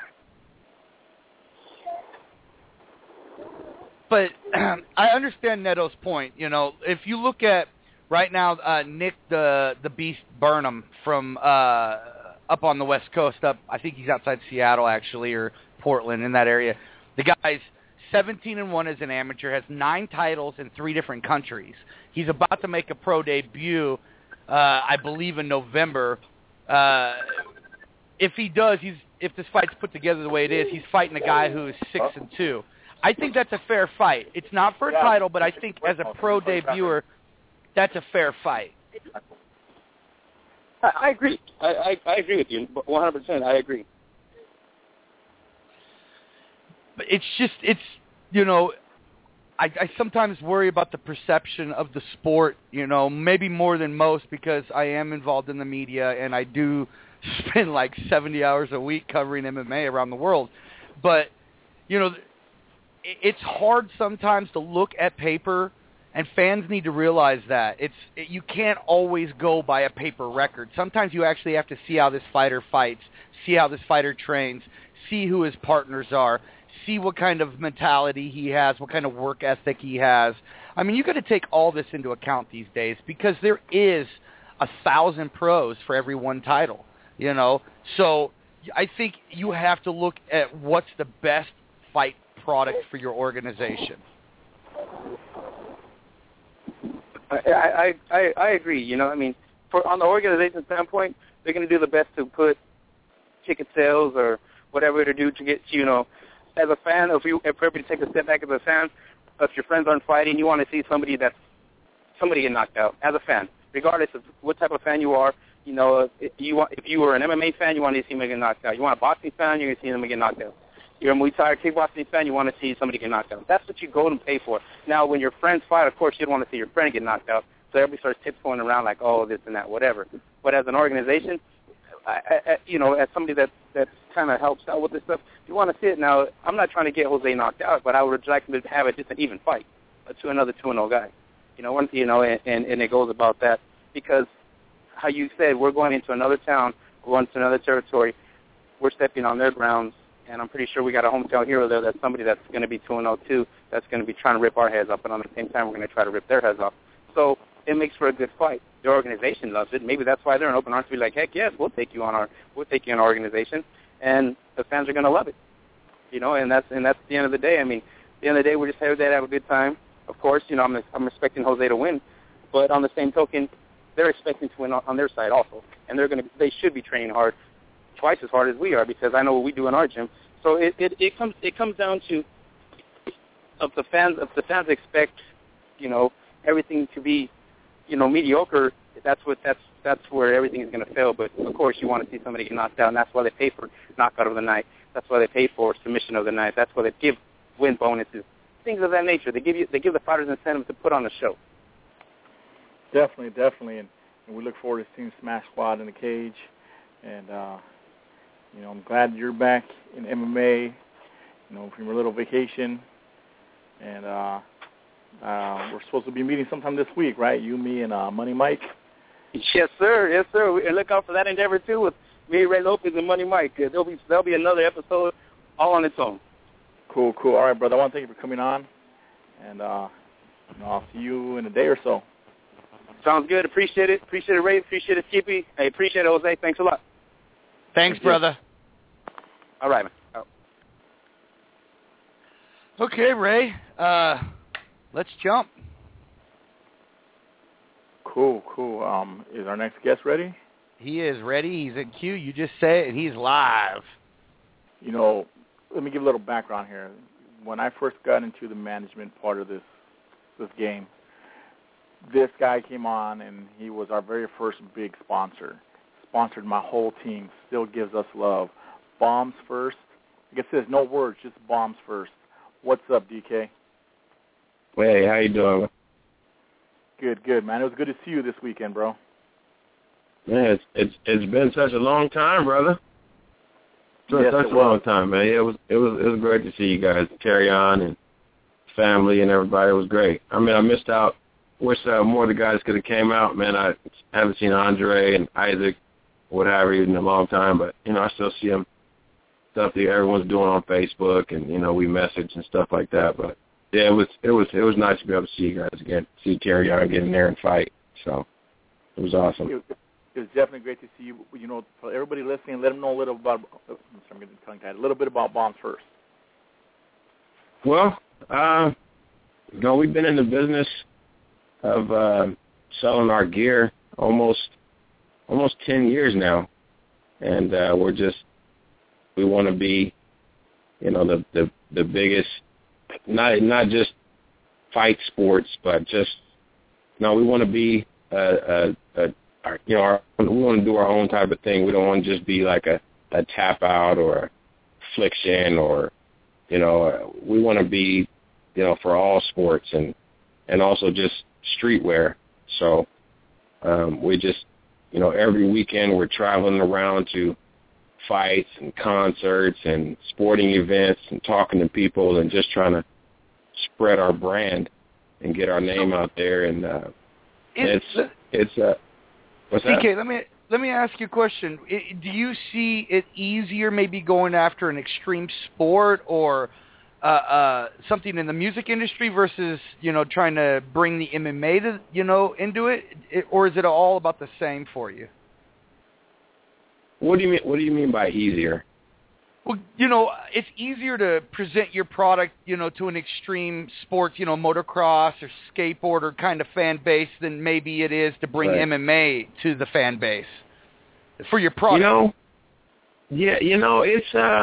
Speaker 1: But I understand Neto's point. If you look at right now, Nick the Beast Burnham from up on the West Coast, I think he's outside Seattle actually, or Portland, in that area. The guy's 17-1 as an amateur, has 9 titles in 3 different countries. He's about to make a pro debut, I believe, in November. If he does, if this fight's put together the way it is, he's fighting a guy who is 6-2. I think that's a fair fight. It's not for a title, but I think as a pro debuter, that's a fair fight.
Speaker 3: I agree. I agree with you 100%. I agree.
Speaker 1: But I sometimes worry about the perception of the sport, maybe more than most because I am involved in the media and I do spend like 70 hours a week covering MMA around the world. But, it's hard sometimes to look at paper, and fans need to realize that. You can't always go by a paper record. Sometimes you actually have to see how this fighter fights, see how this fighter trains, see who his partners are, see what kind of mentality he has, what kind of work ethic he has. I mean, you got to take all this into account these days because there is 1,000 pros for every one title, So I think you have to look at what's the best fight product for your organization.
Speaker 3: I agree. I mean, on the organization standpoint, they're going to do the best to put ticket sales or whatever to do to get, as a fan, if everybody take a step back as a fan, if your friends aren't fighting, you want to see somebody get knocked out as a fan. Regardless of what type of fan you are, You know, if you were an MMA fan, you want to see him get knocked out. You want a boxing fan, you're going to see him get knocked out. You're a Muay Thai or kickboxing fan, you want to see somebody get knocked out. That's what you go and pay for. Now, when your friends fight, of course, you don't want to see your friend get knocked out. So everybody starts tiptoeing around like, oh, this and that, whatever. But as an organization, you know, as somebody that kind of helps out with this stuff, if you want to see it now, I'm not trying to get Jose knocked out, but I would like to have it just an even fight to another 2-0 guy. You know, and it goes about that because how you said, we're going into another town, we're going to another territory, we're stepping on their grounds, and I'm pretty sure we got a hometown hero there that's somebody that's going to be 2-0 too, that's going to be trying to rip our heads off, and on the same time we're going to try to rip their heads off. So it makes for a good fight. The organization loves it. Maybe that's why they're an open arms to be like, heck yes, we'll take you in our organization, and the fans are going to love it. You know, and that's the end of the day. I mean, at the end of the day, we're just here to have a good time. Of course, you know, I'm expecting Jose to win, but on the same token, they're expecting to win on their side also, and they should be training hard, twice as hard as we are, because I know what we do in our gym. So it comes down to if the fans expect, you know, everything to be, you know, mediocre. That's where everything is going to fail. But of course, you want to see somebody get knocked out, and that's why they pay for knockout of the night. That's why they pay for submission of the night. That's why they give win bonuses, things of that nature. They give the fighters incentive to put on a show.
Speaker 2: Definitely, and we look forward to seeing Smash Squad in the cage. And you know, I'm glad you're back in MMA. You know, from your little vacation, and we're supposed to be meeting sometime this week, right? You, me, and Money Mike.
Speaker 3: Yes, sir. And look out for that endeavor too with me, Ray Lopez, and Money Mike. There'll be another episode all on its own.
Speaker 2: Cool. All right, brother. I want to thank you for coming on, and you know, I'll see you in a day or so.
Speaker 3: Sounds good. Appreciate it, Ray. Appreciate it, Skippy. Hey, appreciate it, Jose. Thanks a lot.
Speaker 1: Thanks, brother.
Speaker 3: All right, man. Oh.
Speaker 1: Okay, Ray. Let's jump.
Speaker 2: Cool. Is our next guest ready?
Speaker 1: He is ready. He's at Q. You just say it, and he's live.
Speaker 2: You know, let me give a little background here. When I first got into the management part of this game, this guy came on, and he was our very first big sponsor. Sponsored my whole team. Still gives us love. Bombs First. I guess there's no words, just Bombs First. What's up, DK?
Speaker 5: Hey, how you doing?
Speaker 2: Good, man. It was good to see you this weekend, bro.
Speaker 5: Man, it's been such a long time, brother.
Speaker 2: Yes,
Speaker 5: such a long time, man. It was great to see you guys carry on and family and everybody. It was great. I mean, I missed out. Wish more of the guys could have came out, man. I haven't seen Andre and Isaac, what have you, in a long time, but you know, I still see them. Stuff that everyone's doing on Facebook, and you know, we message and stuff like that. But yeah, it was nice to be able to see you guys again, see Terry on get in there and fight. So it was awesome.
Speaker 2: It was definitely great to see you. You know, for everybody listening, let them know a little about. I'm getting tongue-tied. A little bit about Bombs First.
Speaker 5: Well, you know, we've been in the business of selling our gear almost 10 years now, and we want to be, you know, the biggest, not just fight sports, but just, no, we want to be we want to do our own type of thing. We don't want to just be like a tap out or a Affliction or, you know, we want to be, you know, for all sports and also just streetwear. So we just, you know, every weekend we're traveling around to fights and concerts and sporting events and talking to people and just trying to spread our brand and get our name out there. And it's what's that?
Speaker 1: DK, let me ask you a question. Do you see it easier maybe going after an extreme sport or something in the music industry versus, you know, trying to bring the MMA to, you know, into it, or is it all about the same for you?
Speaker 5: What do you mean by easier?
Speaker 1: Well, you know, it's easier to present your product, you know, to an extreme sports, you know, motocross or skateboarder kind of fan base than maybe it is to bring MMA to the fan base for your product.
Speaker 5: You know, yeah, you know, it's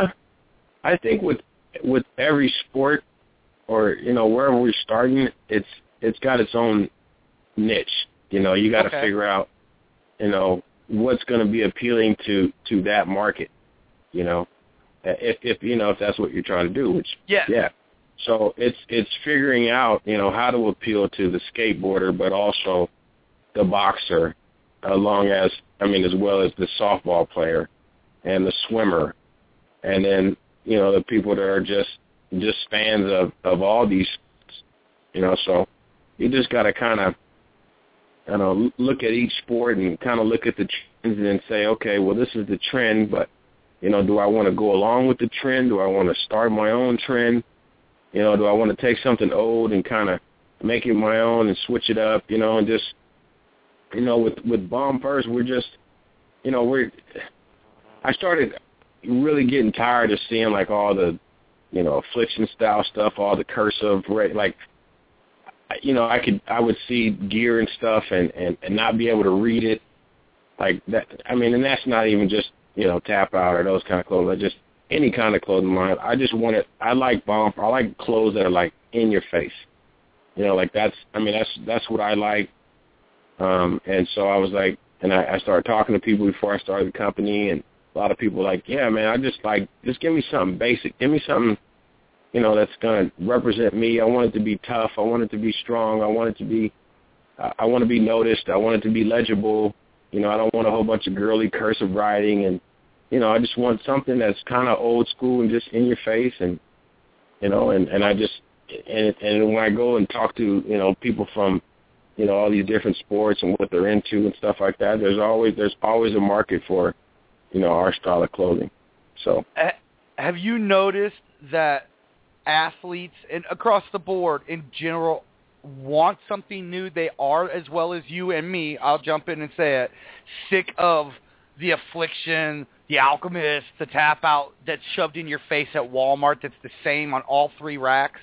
Speaker 5: I think with every sport or, you know, wherever we're starting, it's got its own niche. You know, you got to figure out, you know, what's going to be appealing to that market, you know, if you know, if that's what you're trying to do, which, yeah. So it's figuring out, you know, how to appeal to the skateboarder, but also the boxer, as well as the softball player and the swimmer, and then, you know, the people that are just fans of all these, you know. So you just got to kind of, you know, look at each sport and kind of look at the trends and then say, okay, well, this is the trend, but, you know, do I want to go along with the trend? Do I want to start my own trend? You know, do I want to take something old and kind of make it my own and switch it up, you know, and just, you know, with Bomb First, we're just, you know, I started really getting tired of seeing, like, all the, you know, affliction style stuff, all the cursive, like, you know, I would see gear and stuff and not be able to read it, like that. I mean, and that's not even just, you know, Tap Out or those kind of clothes. Just any kind of clothing line. I like Bomb. I like clothes that are like in your face. You know, like that's what I like. And so I was like, and I started talking to people before I started the company, and a lot of people were like, yeah, man, I just give me something basic. Give me something, you know, that's going to represent me. I want it to be tough. I want it to be strong. I want to be noticed. I want it to be legible. You know, I don't want a whole bunch of girly cursive writing, and, you know, I just want something that's kind of old school and just in your face, and, you know, and when I go and talk to, you know, people from, you know, all these different sports and what they're into and stuff like that, there's always a market for, you know, our style of clothing. So,
Speaker 1: have you noticed that athletes and across the board in general want something new? They are, as well as you and me, I'll jump in and say it, sick of the Affliction, the Alchemist, the Tap Out that's shoved in your face at Walmart that's the same on all three racks?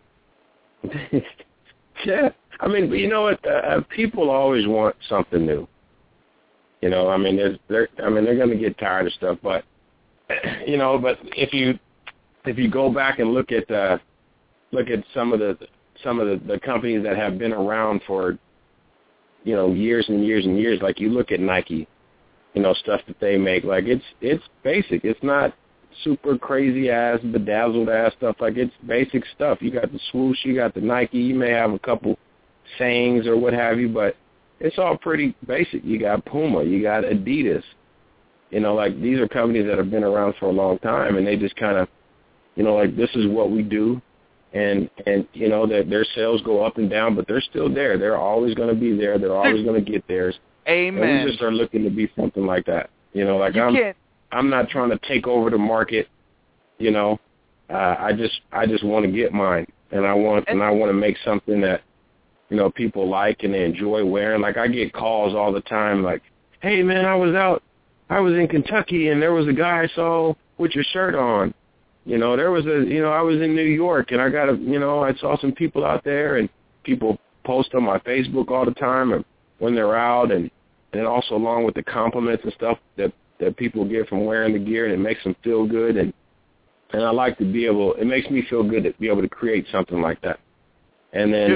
Speaker 5: Yeah. I mean, you know what? People always want something new. You know, I mean, they're going to get tired of stuff, but, you know, but if you go back and look at some of the companies that have been around for, you know, years and years and years, like you look at Nike, you know, stuff that they make, like it's basic. It's not super crazy ass, bedazzled ass stuff. Like, it's basic stuff. You got the swoosh, you got the Nike, you may have a couple sayings or what have you, but it's all pretty basic. You got Puma, you got Adidas. You know, like, these are companies that have been around for a long time, and they just kind of, you know, like, this is what we do. And you know, that their sales go up and down, but they're still there. They're always going to be there. They're always going to get theirs.
Speaker 1: Amen.
Speaker 5: And we just are looking to be something like that. You know, like, I'm not trying to take over the market. You know, I just want to get mine, and I want to make something that, you know, people like and they enjoy wearing. Like, I get calls all the time, like, hey man, I was in Kentucky and there was a guy I saw with your shirt on. You know, I was in New York and I saw some people out there, and people post on my Facebook all the time and when they're out, and also along with the compliments and stuff that people get from wearing the gear, and it makes them feel good, and I like to be able, it makes me feel good to be able to create something like that. And then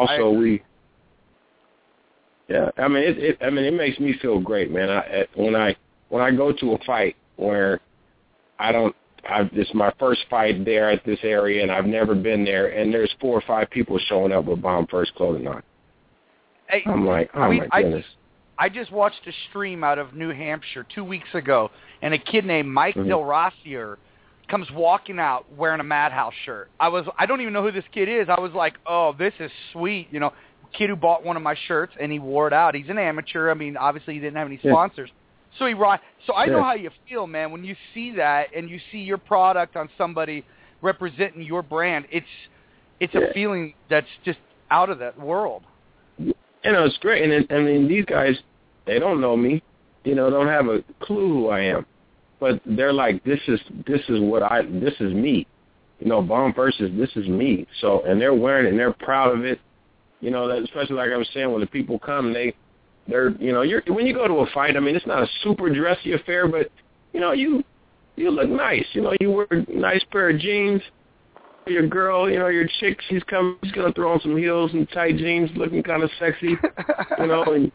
Speaker 5: it makes me feel great, man. When I go to a fight where this is my first fight there at this area, and I've never been there, and there's 4 or 5 people showing up with Bomb First clothing on.
Speaker 1: Hey,
Speaker 5: I'm like, oh my goodness.
Speaker 1: I just watched a stream out of New Hampshire 2 weeks ago, and a kid named Mike Del Rossier comes walking out wearing a Madhouse shirt. I don't even know who this kid is. I was like, oh, this is sweet. You know, kid who bought one of my shirts, and he wore it out. He's an amateur. I mean, obviously he didn't have any sponsors. So I know how you feel, man, when you see that and you see your product on somebody representing your brand. It's a feeling that's just out of that world.
Speaker 5: You know, it's great. And I mean, these guys, they don't know me. You know, don't have a clue who I am. But they're like, this is me. You know, Bomb Versus, this is me. So, and they're wearing it, and they're proud of it. You know, that, especially like I was saying, when the people come, they're, you know, when you go to a fight, I mean, it's not a super dressy affair, but, you know, you look nice. You know, you wear a nice pair of jeans. Your girl, you know, your chick, she's going to throw on some heels and tight jeans, looking kind of sexy, you know, and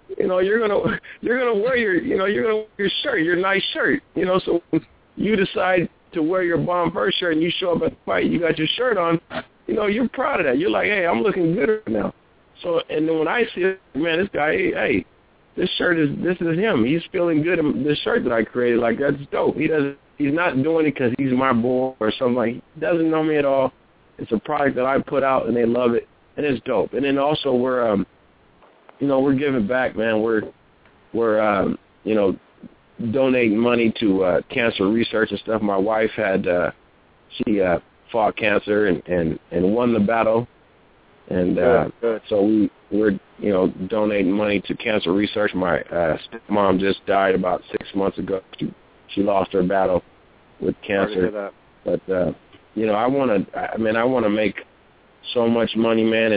Speaker 5: you're gonna wear your shirt, your nice shirt. So you decide to wear your Bomb First shirt and you show up at the fight, you got your shirt on. You're proud of that. You're like, hey, I'm looking good right now. So, and then when I see it, man, this guy, hey, this is him. He's feeling good in this shirt that I created. Like, that's dope. He's not doing it because he's my boy or something. Like, he doesn't know me at all. It's a product that I put out and they love it, and it's dope. And then also we're giving back, man. We're donating money to cancer research and stuff. My wife had she fought cancer and won the battle, and
Speaker 2: good.
Speaker 5: so we're donating money to cancer research. My mom just died about 6 months ago. She lost her battle with cancer, but I want to make so much money, man,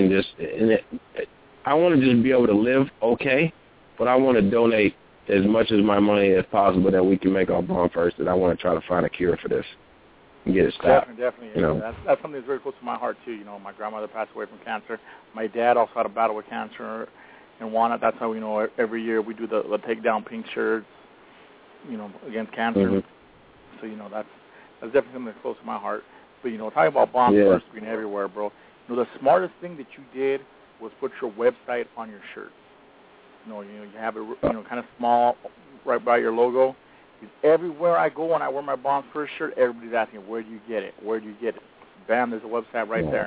Speaker 5: I want to just be able to live okay, but I want to donate as much of my money as possible that we can make our Bomb First, and I want to try to find a cure for this and get it stopped.
Speaker 2: Definitely. That's something that's very close to my heart, too. My grandmother passed away from cancer. My dad also had a battle with cancer and won it. That's how, every year we do the Take Down Pink shirts, against cancer.
Speaker 5: Mm-hmm.
Speaker 2: So, that's definitely something that's close to my heart. But, talking about Bomb First being everywhere, bro, the smartest thing that you did was put your website on your shirt. You have it, kind of small, right by your logo. Everywhere I go and I wear my Bomb First shirt, everybody's asking, where do you get it? Where do you get it? Bam, there's a website right there.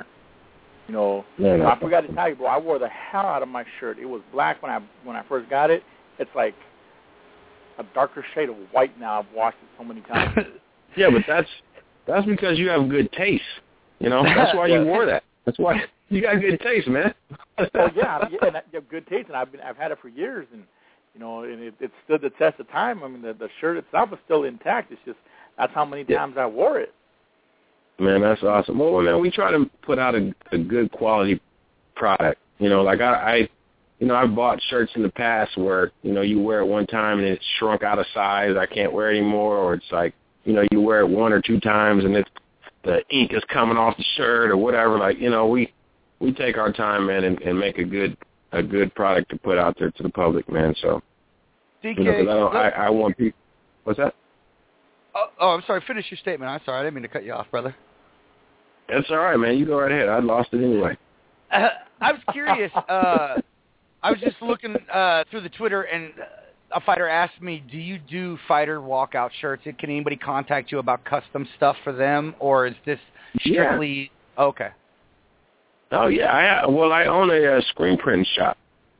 Speaker 2: I forgot to tell you, bro, I wore the hell out of my shirt. It was black when I first got it. It's like a darker shade of white now. I've washed it so many times.
Speaker 5: Yeah, but that's because you have good taste. That's why you wore that. That's why you got good taste, man.
Speaker 2: And you have good taste, and I've had it for years, and and it stood the test of time. I mean, the shirt itself is still intact. It's just that's how many times I wore it.
Speaker 5: Man, that's awesome. Well, man, we try to put out a good quality product. Like I've bought shirts in the past where you wear it one time and it's shrunk out of size. I can't wear it anymore, or it's like you wear it one or two times and the ink is coming off the shirt or whatever. Like we take our time, man, and make a good product to put out there to the public, man. So,
Speaker 1: DK,
Speaker 5: I want people. What's that?
Speaker 1: Oh, I'm sorry. Finish your statement. I'm sorry. I didn't mean to cut you off, brother.
Speaker 5: That's all right, man. You go right ahead. I lost it anyway.
Speaker 1: I was curious. I was just looking through the Twitter, and a fighter asked me, do you do fighter walkout shirts? Can anybody contact you about custom stuff for them, or is this strictly... Yeah. Okay.
Speaker 5: Oh, yeah. I own a screen print shop.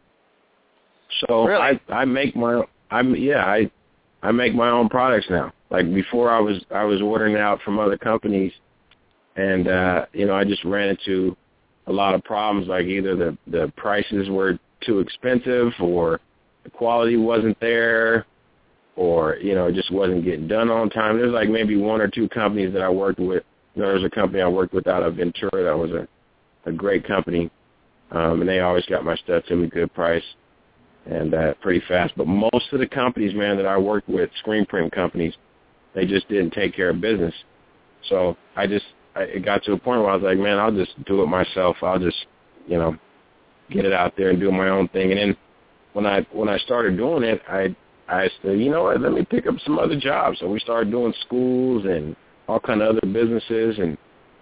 Speaker 5: So
Speaker 1: really?
Speaker 5: I make my I make my own products now. Like before I was ordering out from other companies, and I just ran into a lot of problems, like either the prices were too expensive, or the quality wasn't there, or it just wasn't getting done on time. There's like maybe one or two companies that I worked with. There was a company I worked with out of Ventura that was a great company, and they always got my stuff to me good price and pretty fast. But most of the companies, man, that I worked with, screen print companies, they just didn't take care of business. So it got to a point where I was like, man, I'll just do it myself. I'll just, get it out there and do my own thing. And then when I started doing it, I said, you know what, let me pick up some other jobs. So we started doing schools and all kind of other businesses, and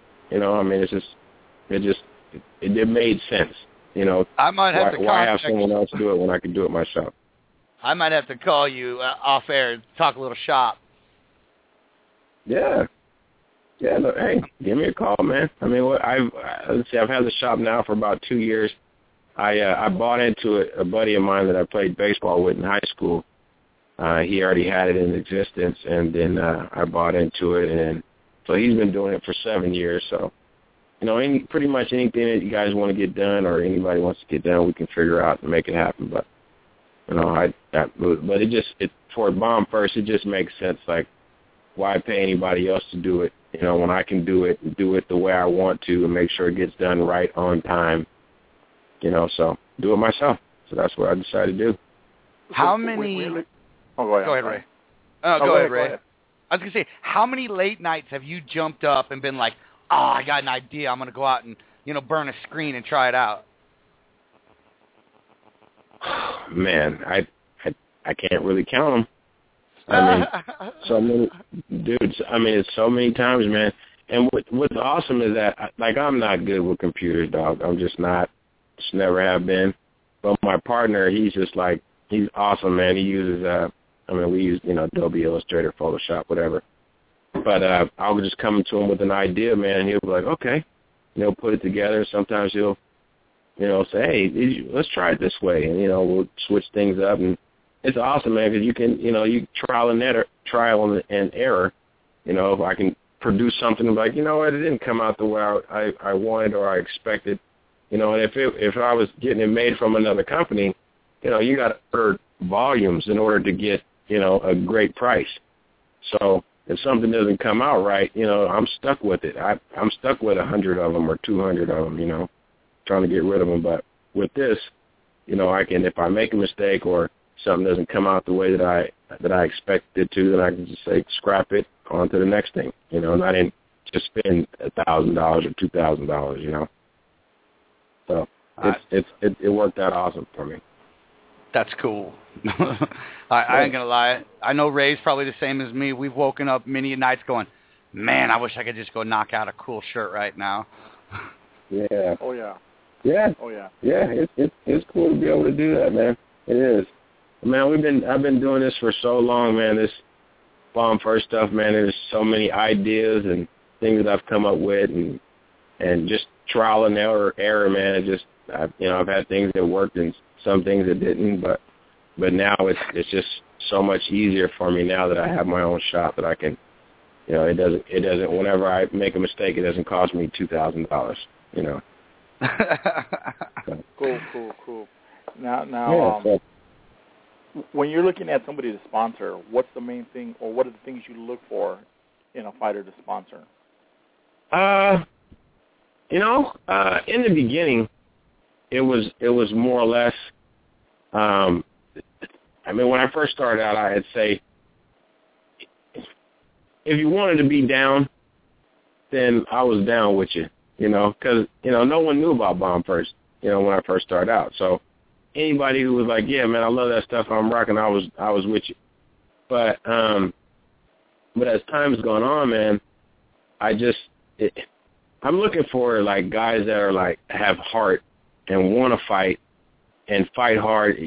Speaker 5: it made sense.
Speaker 1: I might have
Speaker 5: why have someone else do it when I can do it myself?
Speaker 1: I might have to call you off air and talk a little shop.
Speaker 5: Yeah. Yeah, look, hey, give me a call, man. I mean, let's see, I've had the shop now for about 2 years. I bought into it. A buddy of mine that I played baseball with in high school, he already had it in existence, and then I bought into it, and so he's been doing it for 7 years. So, pretty much anything that you guys want to get done, or anybody wants to get done, we can figure out and make it happen. But, for Bomb First, it just makes sense. Like, why pay anybody else to do it? When I can do it the way I want to and make sure it gets done right on time, so do it myself. So that's what I decided to do.
Speaker 1: How many...
Speaker 2: go ahead,
Speaker 1: Ray. Go ahead, Ray. I was going to say, how many late nights have you jumped up and been like, I got an idea, I'm going to go out and, burn a screen and try it out?
Speaker 5: man, I can't really count them. I mean, so many dudes. I mean, it's so many times, man. And what's awesome is that, like, I'm not good with computers, dog. I'm just not. Just never have been. But my partner, he's just like, he's awesome, man. He uses, we use, Adobe Illustrator, Photoshop, whatever. But I'll just come to him with an idea, man, and he'll be like, okay. And he'll put it together. Sometimes he'll, say, hey, let's try it this way. And, we'll switch things up. And it's awesome, man, because you can, you trial and error. If I can produce something like, it didn't come out the way I wanted or I expected. And if I was getting it made from another company, you got to order volumes in order to get, a great price. So if something doesn't come out right, I'm stuck with it. I'm stuck with 100 of them or 200 of them, trying to get rid of them. But with this, I can, if I make a mistake or something doesn't come out the way that I expected it to, then I can just say scrap it, on to the next thing. Not just spend $1,000 or $2,000. So it worked out awesome for me.
Speaker 1: That's cool. I ain't gonna lie. I know Ray's probably the same as me. We've woken up many nights going, man, I wish I could just go knock out a cool shirt right now.
Speaker 5: Yeah.
Speaker 2: Oh yeah.
Speaker 5: Yeah.
Speaker 2: Oh yeah.
Speaker 5: Yeah. It's cool to be able to do that, man. It is. Man, I've been doing this for so long, man. This Bomb First stuff, man. There's so many ideas and things that I've come up with, and just trial and error, man. I've had things that worked and some things that didn't, but now it's just so much easier for me now that I have my own shop that I can, it doesn't. Whenever I make a mistake, it doesn't cost me $2,000.
Speaker 2: Cool. Now.
Speaker 5: Yeah,
Speaker 2: when you're looking at somebody to sponsor, what's the main thing, or what are the things you look for in a fighter to sponsor?
Speaker 5: In the beginning, it was more or less. When I first started out, I'd say, if you wanted to be down, then I was down with you. Because no one knew about Bomb First. When I first started out, so. Anybody who was like, yeah, man, I love that stuff, I'm rocking, I was with you. But as time's gone on, man, I'm looking for, like, guys that are, like, have heart and want to fight and fight hard.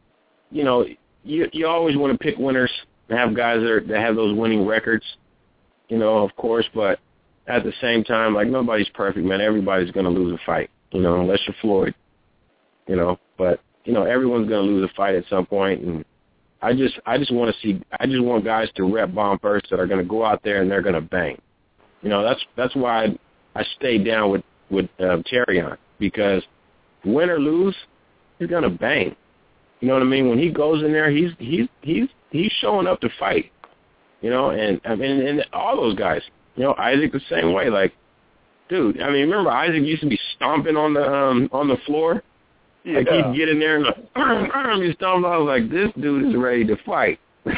Speaker 5: You always want to pick winners and have guys that have those winning records, of course, but at the same time, like, nobody's perfect, man. Everybody's going to lose a fight, unless you're Floyd, but everyone's going to lose a fight at some point, and I just want guys to rep Bomb First that are going to go out there and they're going to bang. That's why I stayed down with Terrion, because win or lose, he's going to bang. You know what I mean? When he goes in there, he's showing up to fight. And all those guys. Isaac the same way. Like, dude, remember Isaac used to be stomping on the floor?
Speaker 2: Yeah.
Speaker 5: Like, he'd get in there and he'd stomp. I was like, this dude is ready to fight.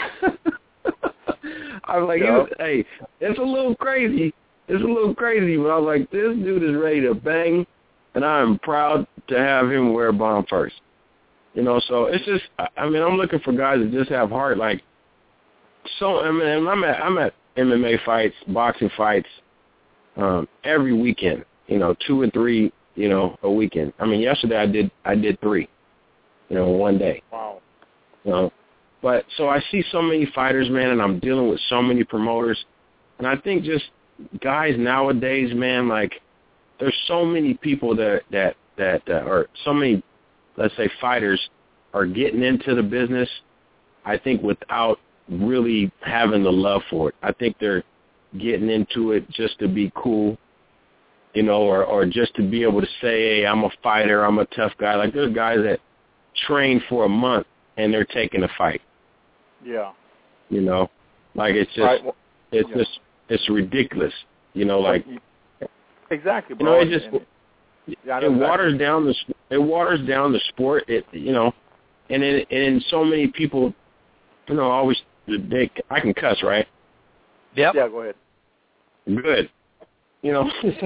Speaker 5: I was like, hey, it's a little crazy. But I was like, this dude is ready to bang, and I'm proud to have him wear Bomb First. So it's just, I'm looking for guys that just have heart. Like, so, I'm at MMA fights, boxing fights, every weekend, 2 and 3, a weekend. Yesterday I did 3, one day.
Speaker 2: Wow.
Speaker 5: But so I see so many fighters, man, and I'm dealing with so many promoters, and I think just guys nowadays, man, like, there's so many people that or so many, let's say, fighters are getting into the business, I think, without really having the love for it. I think they're getting into it just to be cool, or just to be able to say, hey, I'm a fighter, I'm a tough guy. Like, there's guys that train for a month and they're taking a fight.
Speaker 2: Yeah.
Speaker 5: Like, it's just,
Speaker 2: right. Well,
Speaker 5: it's ridiculous. Like,
Speaker 2: exactly, bro.
Speaker 5: It waters down the sport. And so many people, always I can cuss, right?
Speaker 1: Yep.
Speaker 2: Yeah, go ahead.
Speaker 5: Good.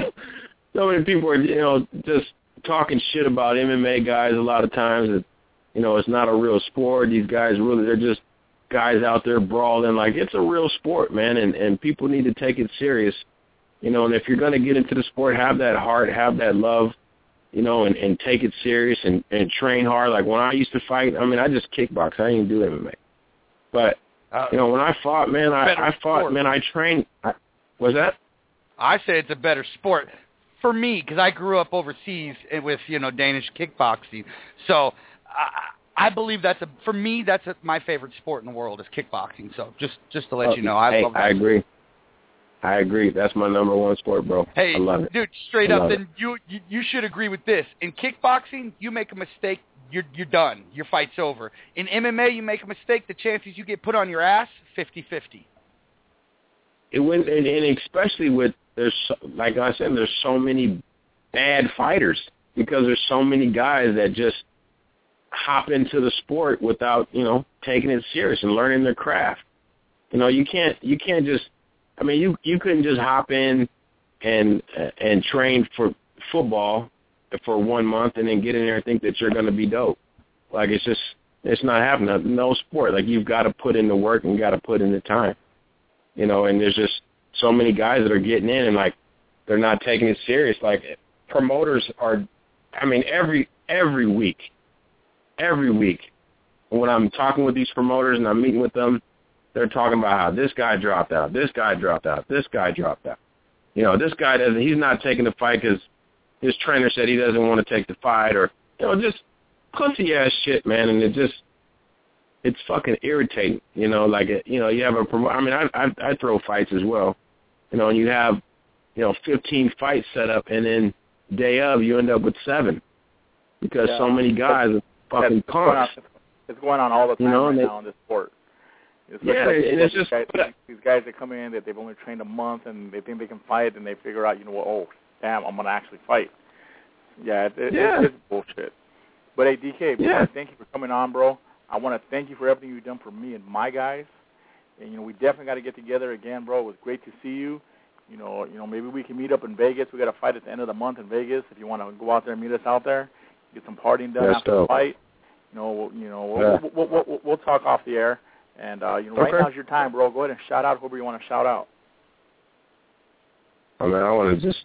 Speaker 5: So many people are, just talking shit about MMA guys a lot of times. it's not a real sport. These guys they're just guys out there brawling. Like, it's a real sport, man, and people need to take it serious. And if you're going to get into the sport, have that heart, have that love, and take it serious and train hard. Like, when I used to fight, I just kickbox. I didn't do MMA. But, when I fought, man, I trained. Was that?
Speaker 1: I say it's a better sport for me because I grew up overseas with, Danish kickboxing. So I believe for me, that's my favorite sport in the world is kickboxing. So just to let you know, I love that.
Speaker 5: I agree. That's my number one sport, bro.
Speaker 1: Hey,
Speaker 5: I love it.
Speaker 1: Dude, straight up, then you should agree with this. In kickboxing, you make a mistake, you're done. Your fight's over. In MMA, you make a mistake, the chances you get put on your ass, 50-50.
Speaker 5: And especially like I said, there's so many bad fighters because there's so many guys that just hop into the sport without, taking it serious and learning their craft. You can't just, you couldn't just hop in and train for football for 1 month and then get in there and think that you're going to be dope. Like, it's not happening. No sport. Like, you've got to put in the work and got to put in the time. And there's just so many guys that are getting in and, like, they're not taking it serious. Like, promoters are, every week, when I'm talking with these promoters and I'm meeting with them, they're talking about how this guy dropped out, this guy dropped out, this guy dropped out. This guy he's not taking the fight because his trainer said he doesn't want to take the fight or, just pussy-ass shit, man, and it's fucking irritating, you have a promoter. I throw fights as well, and you have, 15 fights set up, and then day of you end up with 7 because so many guys are fucking punks.
Speaker 2: It's going on all the time now in this sport.
Speaker 5: It's just
Speaker 2: these guys that come in that they've only trained a month and they think they can fight and they figure out, oh, damn, I'm going to actually fight. It's bullshit. But, hey, DK, thank you for coming on, bro. I want to thank you for everything you've done for me and my guys. And, we definitely got to get together again, bro. It was great to see you. Maybe we can meet up in Vegas. We got a fight at the end of the month in Vegas. If you want to go out there and meet us out there, get some partying done after the fight. We'll talk off the air. And, right now's your time, bro. Go ahead and shout out whoever you want to shout out.
Speaker 5: I want to just,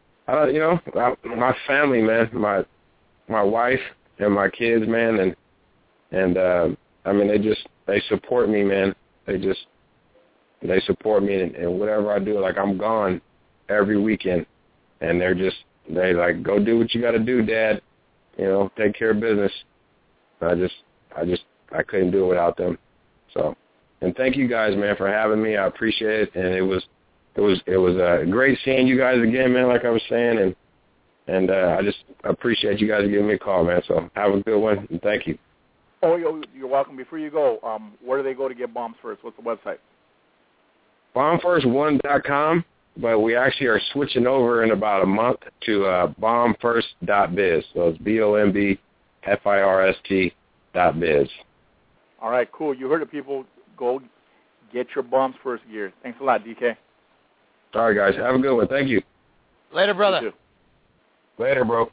Speaker 5: my family, man, my wife and my kids, man, and they support me, man. They support me in whatever I do. Like, I'm gone every weekend, and they like, go do what you got to do, Dad. Take care of business. I couldn't do it without them. So, and thank you guys, man, for having me. I appreciate it, and it was great seeing you guys again, man. Like I was saying, and I just appreciate you guys giving me a call, man. So have a good one, and thank you.
Speaker 2: Oh, you're welcome. Before you go, where do they go to get Bombs First? What's the website?
Speaker 5: BombFirst1.com, but we actually are switching over in about a month to bombfirst.biz. So it's BOMBFIRST.biz.
Speaker 2: All right, cool. You heard it, people. Go get your Bombs First gear. Thanks a lot, DK.
Speaker 5: All right, guys. Have a good one. Thank you.
Speaker 1: Later, brother.
Speaker 5: Later, bro.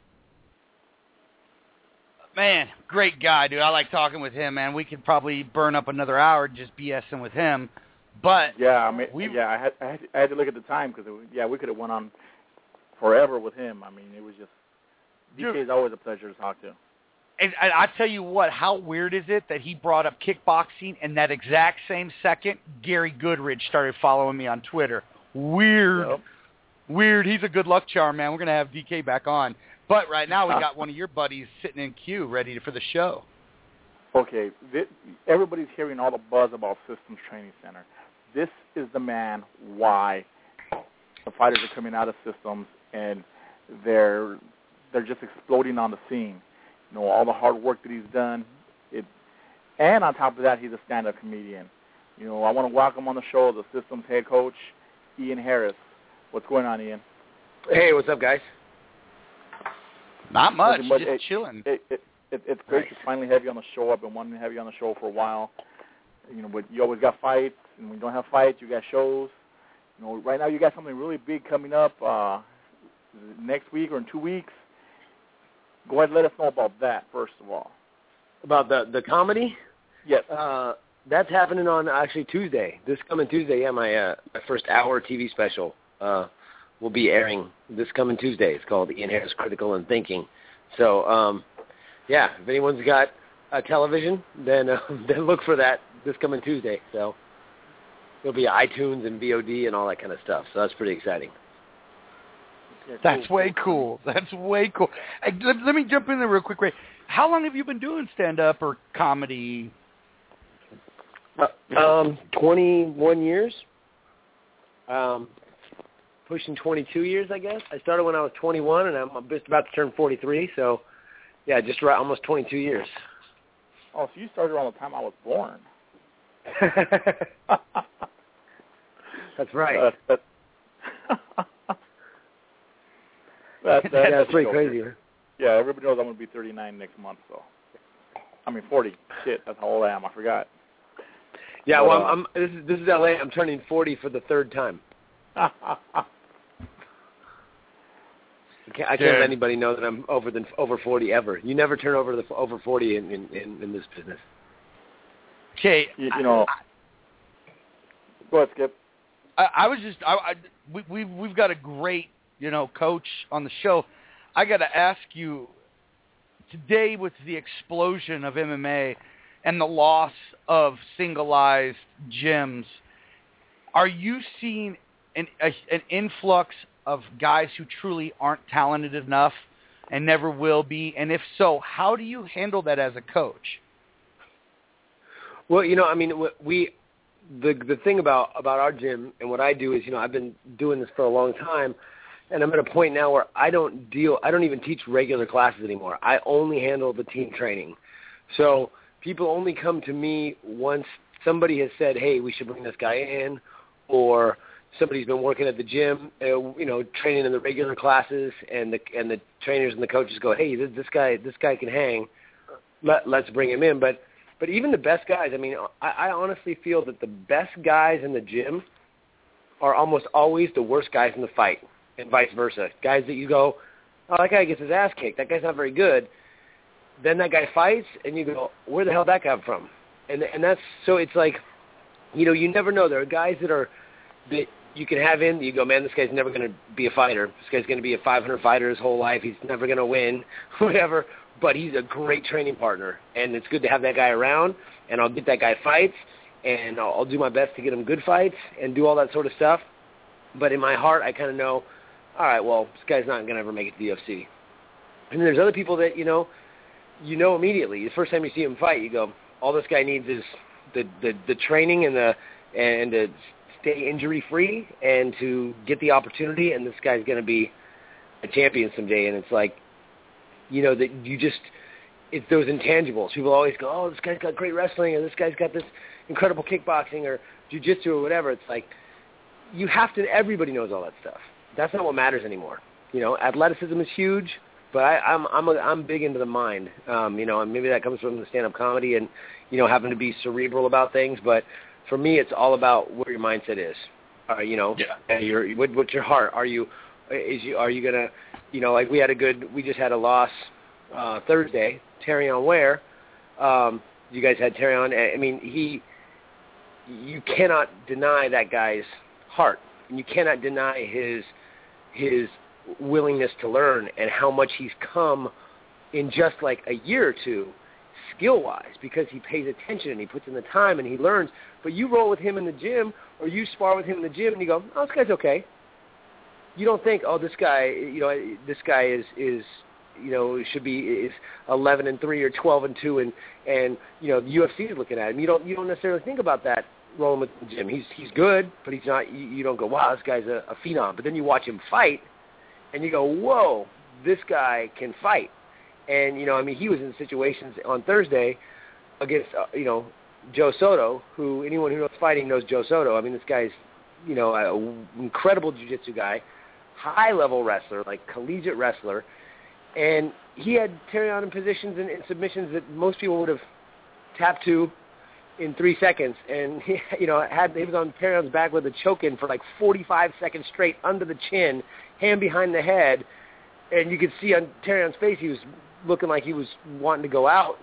Speaker 1: Man, great guy, dude. I like talking with him, man. We could probably burn up another hour just BSing with him. But
Speaker 2: I had to look at the time because we could have went on forever with him. It was just DK is always a pleasure to talk to.
Speaker 1: And I tell you what, how weird is it that he brought up kickboxing and that exact same second, Gary Goodridge started following me on Twitter. Weird.
Speaker 2: Yep.
Speaker 1: Weird. He's a good luck charm, man. We're going to have DK back on. But right now we got one of your buddies sitting in queue ready for the show.
Speaker 2: Okay. Everybody's hearing all the buzz about Systems Training Center. This is the man why the fighters are coming out of Systems and they're just exploding on the scene. All the hard work that he's done. And on top of that, he's a stand-up comedian. I want to welcome on the show the Systems head coach, Ian Harris. What's going on, Ian?
Speaker 6: Hey, what's up, guys?
Speaker 1: Not much, just chilling.
Speaker 2: It's great to finally have you on the show. I've been wanting to have you on the show for a while. But you always got fights, and when you don't have fights, you got shows. Right now you got something really big coming up next week or in 2 weeks. Go ahead and let us know about that, first of all.
Speaker 6: About the comedy?
Speaker 2: Yes.
Speaker 6: That's happening on actually Tuesday. This coming Tuesday, yeah, my first hour TV special will be airing this coming Tuesday. It's called Ian Harris Critical and Thinking. So, yeah, if anyone's got a television, then look for that this coming Tuesday. So it'll be iTunes and VOD and all that kind of stuff. So that's pretty exciting.
Speaker 2: Yeah,
Speaker 1: That's way cool. That's way cool. Hey, let me jump in there real quick, Ray. How long have you been doing stand-up or comedy?
Speaker 6: 21 years. Pushing 22 years, I guess. I started when I was 21, and I'm just about to turn 43. So, yeah, just right, almost 22 years.
Speaker 2: Oh, so you started around the time I was born.
Speaker 6: That's right.
Speaker 2: That's
Speaker 6: pretty crazy. Huh?
Speaker 2: Yeah, everybody knows I'm going to be 39 next month, so. 40. Shit, that's how old I am. I forgot.
Speaker 6: Yeah, well, this is LA. I'm turning 40 for the third time. I can't let anybody know that I'm over 40 ever. You never turn over 40 in this business.
Speaker 1: Okay,
Speaker 2: go ahead, Skip.
Speaker 1: We've got a great coach on the show. I got to ask you today, with the explosion of MMA and the loss of singleized gyms, are you seeing an influx of guys who truly aren't talented enough and never will be? And if so, how do you handle that as a coach?
Speaker 6: Well, the thing about our gym and what I do is, I've been doing this for a long time, and I'm at a point now where I don't even teach regular classes anymore. I only handle the team training. So people only come to me once somebody has said, hey, we should bring this guy in, or somebody's been working at the gym, training in the regular classes, and the trainers and the coaches go, hey, this guy can hang. Let's bring him in. But even the best guys, I honestly feel that the best guys in the gym are almost always the worst guys in the fight, and vice versa. Guys that you go, oh, that guy gets his ass kicked. That guy's not very good. Then that guy fights, and you go, where the hell did that come from? And that's so it's like, you never know. There are guys that you can have in. You go, man, this guy's never going to be a fighter. This guy's going to be a 500 fighter his whole life. He's never going to win, whatever. But he's a great training partner, and it's good to have that guy around. And I'll get that guy fights, and I'll do my best to get him good fights and do all that sort of stuff. But in my heart, I kind of know, all right, well, this guy's not going to ever make it to the UFC. And then there's other people that you know immediately. The first time you see him fight, you go, all this guy needs is the training and to stay injury free and to get the opportunity, and this guy's going to be a champion someday. And it's like, that you just, it's those intangibles. People always go, oh, this guy's got great wrestling, or this guy's got this incredible kickboxing or jiu-jitsu or whatever. It's like, everybody knows all that stuff. That's not what matters anymore. Athleticism is huge, but I'm big into the mind. And maybe that comes from the stand-up comedy and, having to be cerebral about things. But for me, it's all about where your mindset is. What's your heart? Are you gonna, like we just had a loss Thursday. Terrion Ware, you guys had Terrion. You cannot deny that guy's heart, and you cannot deny his willingness to learn and how much he's come in just like a year or two, skill-wise, because he pays attention and he puts in the time and he learns. But you roll with him in the gym, or you spar with him in the gym, and you go, oh, this guy's okay. You don't think, oh, this guy is should be 11-3 or 12-2, and the UFC is looking at him. You don't necessarily think about that rolling with the gym. He's good, but he's not. You don't go, wow, this guy's a phenom. But then you watch him fight, and you go, whoa, this guy can fight. And he was in situations on Thursday against Joe Soto, who anyone who knows fighting knows Joe Soto. This guy's an incredible jiu-jitsu guy, high-level wrestler, like collegiate wrestler, and he had Terrion in positions and submissions that most people would have tapped to in 3 seconds, and he was on Terrion's back with a choke-in for like 45 seconds straight under the chin, hand behind the head, and you could see on Terrion's face he was looking like he was wanting to go out,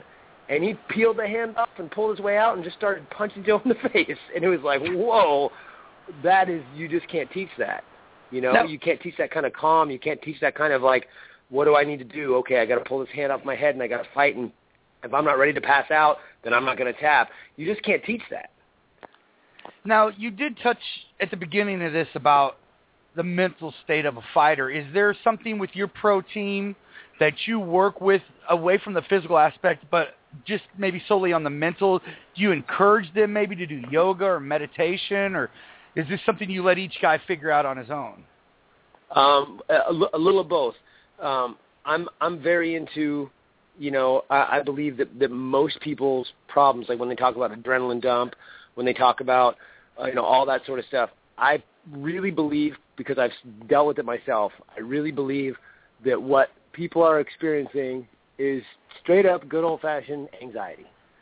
Speaker 6: And he peeled the hand off and pulled his way out and just started punching Joe in the face. And it was like, whoa, you just can't teach that. You know, You can't teach that kind of calm. You can't teach that kind of like, what do I need to do? Okay, I got to pull this hand off my head and I got to fight. And if I'm not ready to pass out, then I'm not going to tap. You just can't teach that.
Speaker 1: Now, you did touch at the beginning of this about the mental state of a fighter. Is there something with your pro team that you work with away from the physical aspect, but just maybe solely on the mental? Do you encourage them maybe to do yoga or meditation, or is this something you let each guy figure out on his own?
Speaker 6: A little of both. I'm very into, I believe that most people's problems, like when they talk about adrenaline dump, when they talk about, all that sort of stuff, I really believe, because I've dealt with it myself, I really believe that what people are experiencing is straight up good old-fashioned anxiety.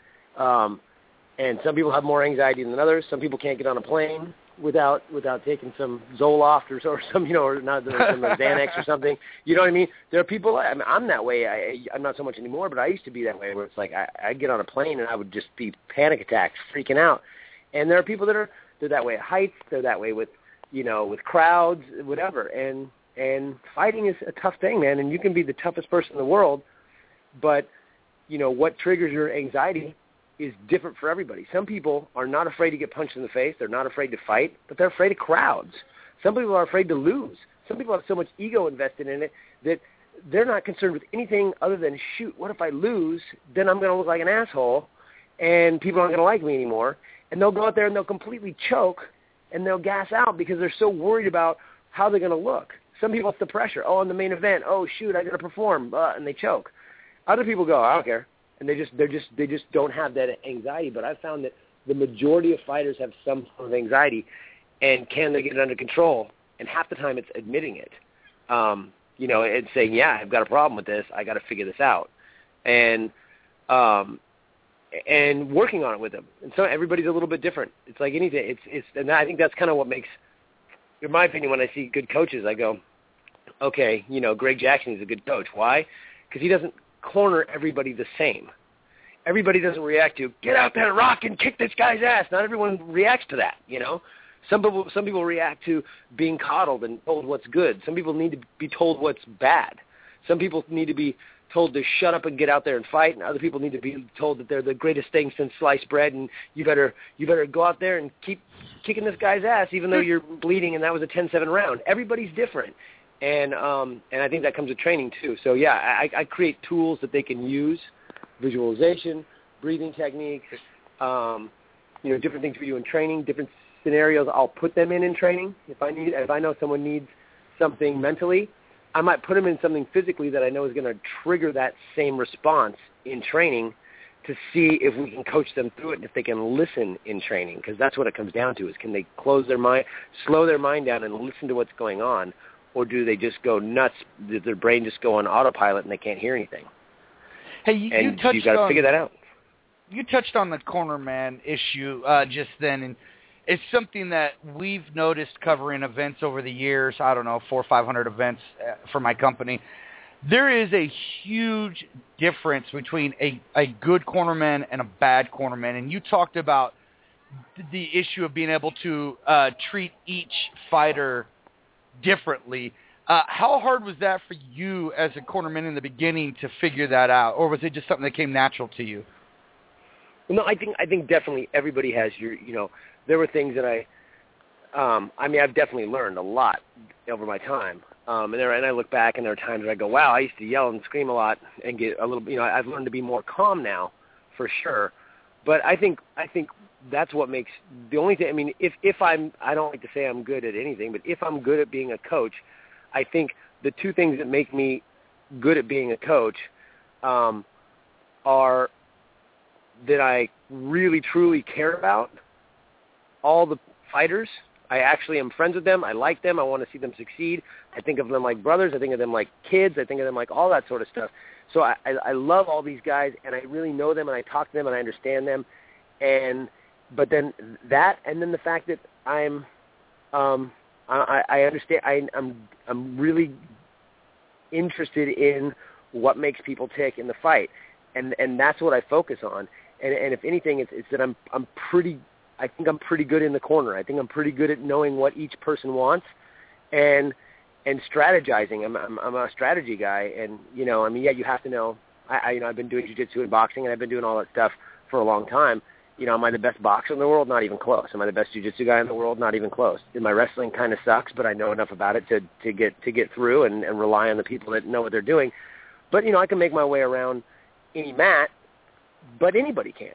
Speaker 6: And some people have more anxiety than others. Some people can't get on a plane without taking some Zoloft or some, or not some Xanax or something. You know what I mean? There are people, I'm that way. I'm not so much anymore, but I used to be that way, where it's like I'd get on a plane and I would just be panic attacks, freaking out. And there are people they're that way at heights. They're that way with, with crowds, whatever. And fighting is a tough thing, man. And you can be the toughest person in the world, but, what triggers your anxiety is different for everybody. Some people are not afraid to get punched in the face. They're not afraid to fight, but they're afraid of crowds. Some people are afraid to lose. Some people have so much ego invested in it that they're not concerned with anything other than, shoot, what if I lose? Then I'm going to look like an asshole, and people aren't going to like me anymore. And they'll go out there and they'll completely choke, and they'll gas out because they're so worried about how they're going to look. Some people, it's the pressure. Oh, in the main event, oh, shoot, I got to perform, and they choke. Other people go, I don't care. And they just don't have that anxiety. But I've found that the majority of fighters have some form of anxiety, and can they get it under control? And half the time it's admitting it, and saying, yeah, I've got a problem with this. I got to figure this out, and working on it with them. And so everybody's a little bit different. It's like anything. And I think that's kind of what makes, in my opinion, when I see good coaches, I go, okay, Greg Jackson is a good coach. Why? Because he doesn't corner everybody the same. Everybody doesn't react to, get out there, rock, and kick this guy's ass. Not everyone reacts to that, Some people react to being coddled and told what's good. Some people need to be told what's bad. Some people need to be told to shut up and get out there and fight, and other people need to be told that they're the greatest thing since sliced bread, and you better go out there and keep kicking this guy's ass even though you're bleeding and that was a 10-7 round. Everybody's different. And I think that comes with training too. So yeah, I create tools that they can use, visualization, breathing techniques, different things we do in training, different scenarios I'll put them in training. If I know someone needs something mentally, I might put them in something physically that I know is going to trigger that same response in training, to see if we can coach them through it and if they can listen in training, because that's what it comes down to, is can they close their mind, slow their mind down and listen to what's going on, or do they just go nuts? Does their brain just go on autopilot and they can't hear anything?
Speaker 1: Hey, you got
Speaker 6: to figure that out.
Speaker 1: You touched on the corner man issue just then, and it's something that we've noticed covering events over the years. I don't know, 400 or 500 events for my company. There is a huge difference between a good cornerman and a bad cornerman, and you talked about the issue of being able to treat each fighter differently. How hard was that for you as a cornerman in the beginning to figure that out, or was it just something that came natural to you?
Speaker 6: No, I think definitely everybody has there were things that I've definitely learned a lot over my time. And I look back and there are times where I go, wow, I used to yell and scream a lot and get a little, I've learned to be more calm now, for sure. But I think that's what makes the only thing. If I don't like to say I'm good at anything, but if I'm good at being a coach, I think the two things that make me good at being a coach are that I really truly care about all the fighters. I actually am friends with them. I like them. I want to see them succeed. I think of them like brothers. I think of them like kids. I think of them like all that sort of stuff. So I love all these guys, and I really know them, and I talk to them, and I understand them. But then that, and then the fact that I understand. I'm really interested in what makes people tick in the fight, and that's what I focus on. And if anything, it's that I think I'm pretty good in the corner. I think I'm pretty good at knowing what each person wants and strategizing. I'm a strategy guy, and you have to know. I've been doing jiu-jitsu and boxing, and I've been doing all that stuff for a long time. Am I the best boxer in the world? Not even close. Am I the best jiu-jitsu guy in the world? Not even close. My wrestling kind of sucks, but I know enough about it to get through and rely on the people that know what they're doing. But I can make my way around any mat, but anybody can.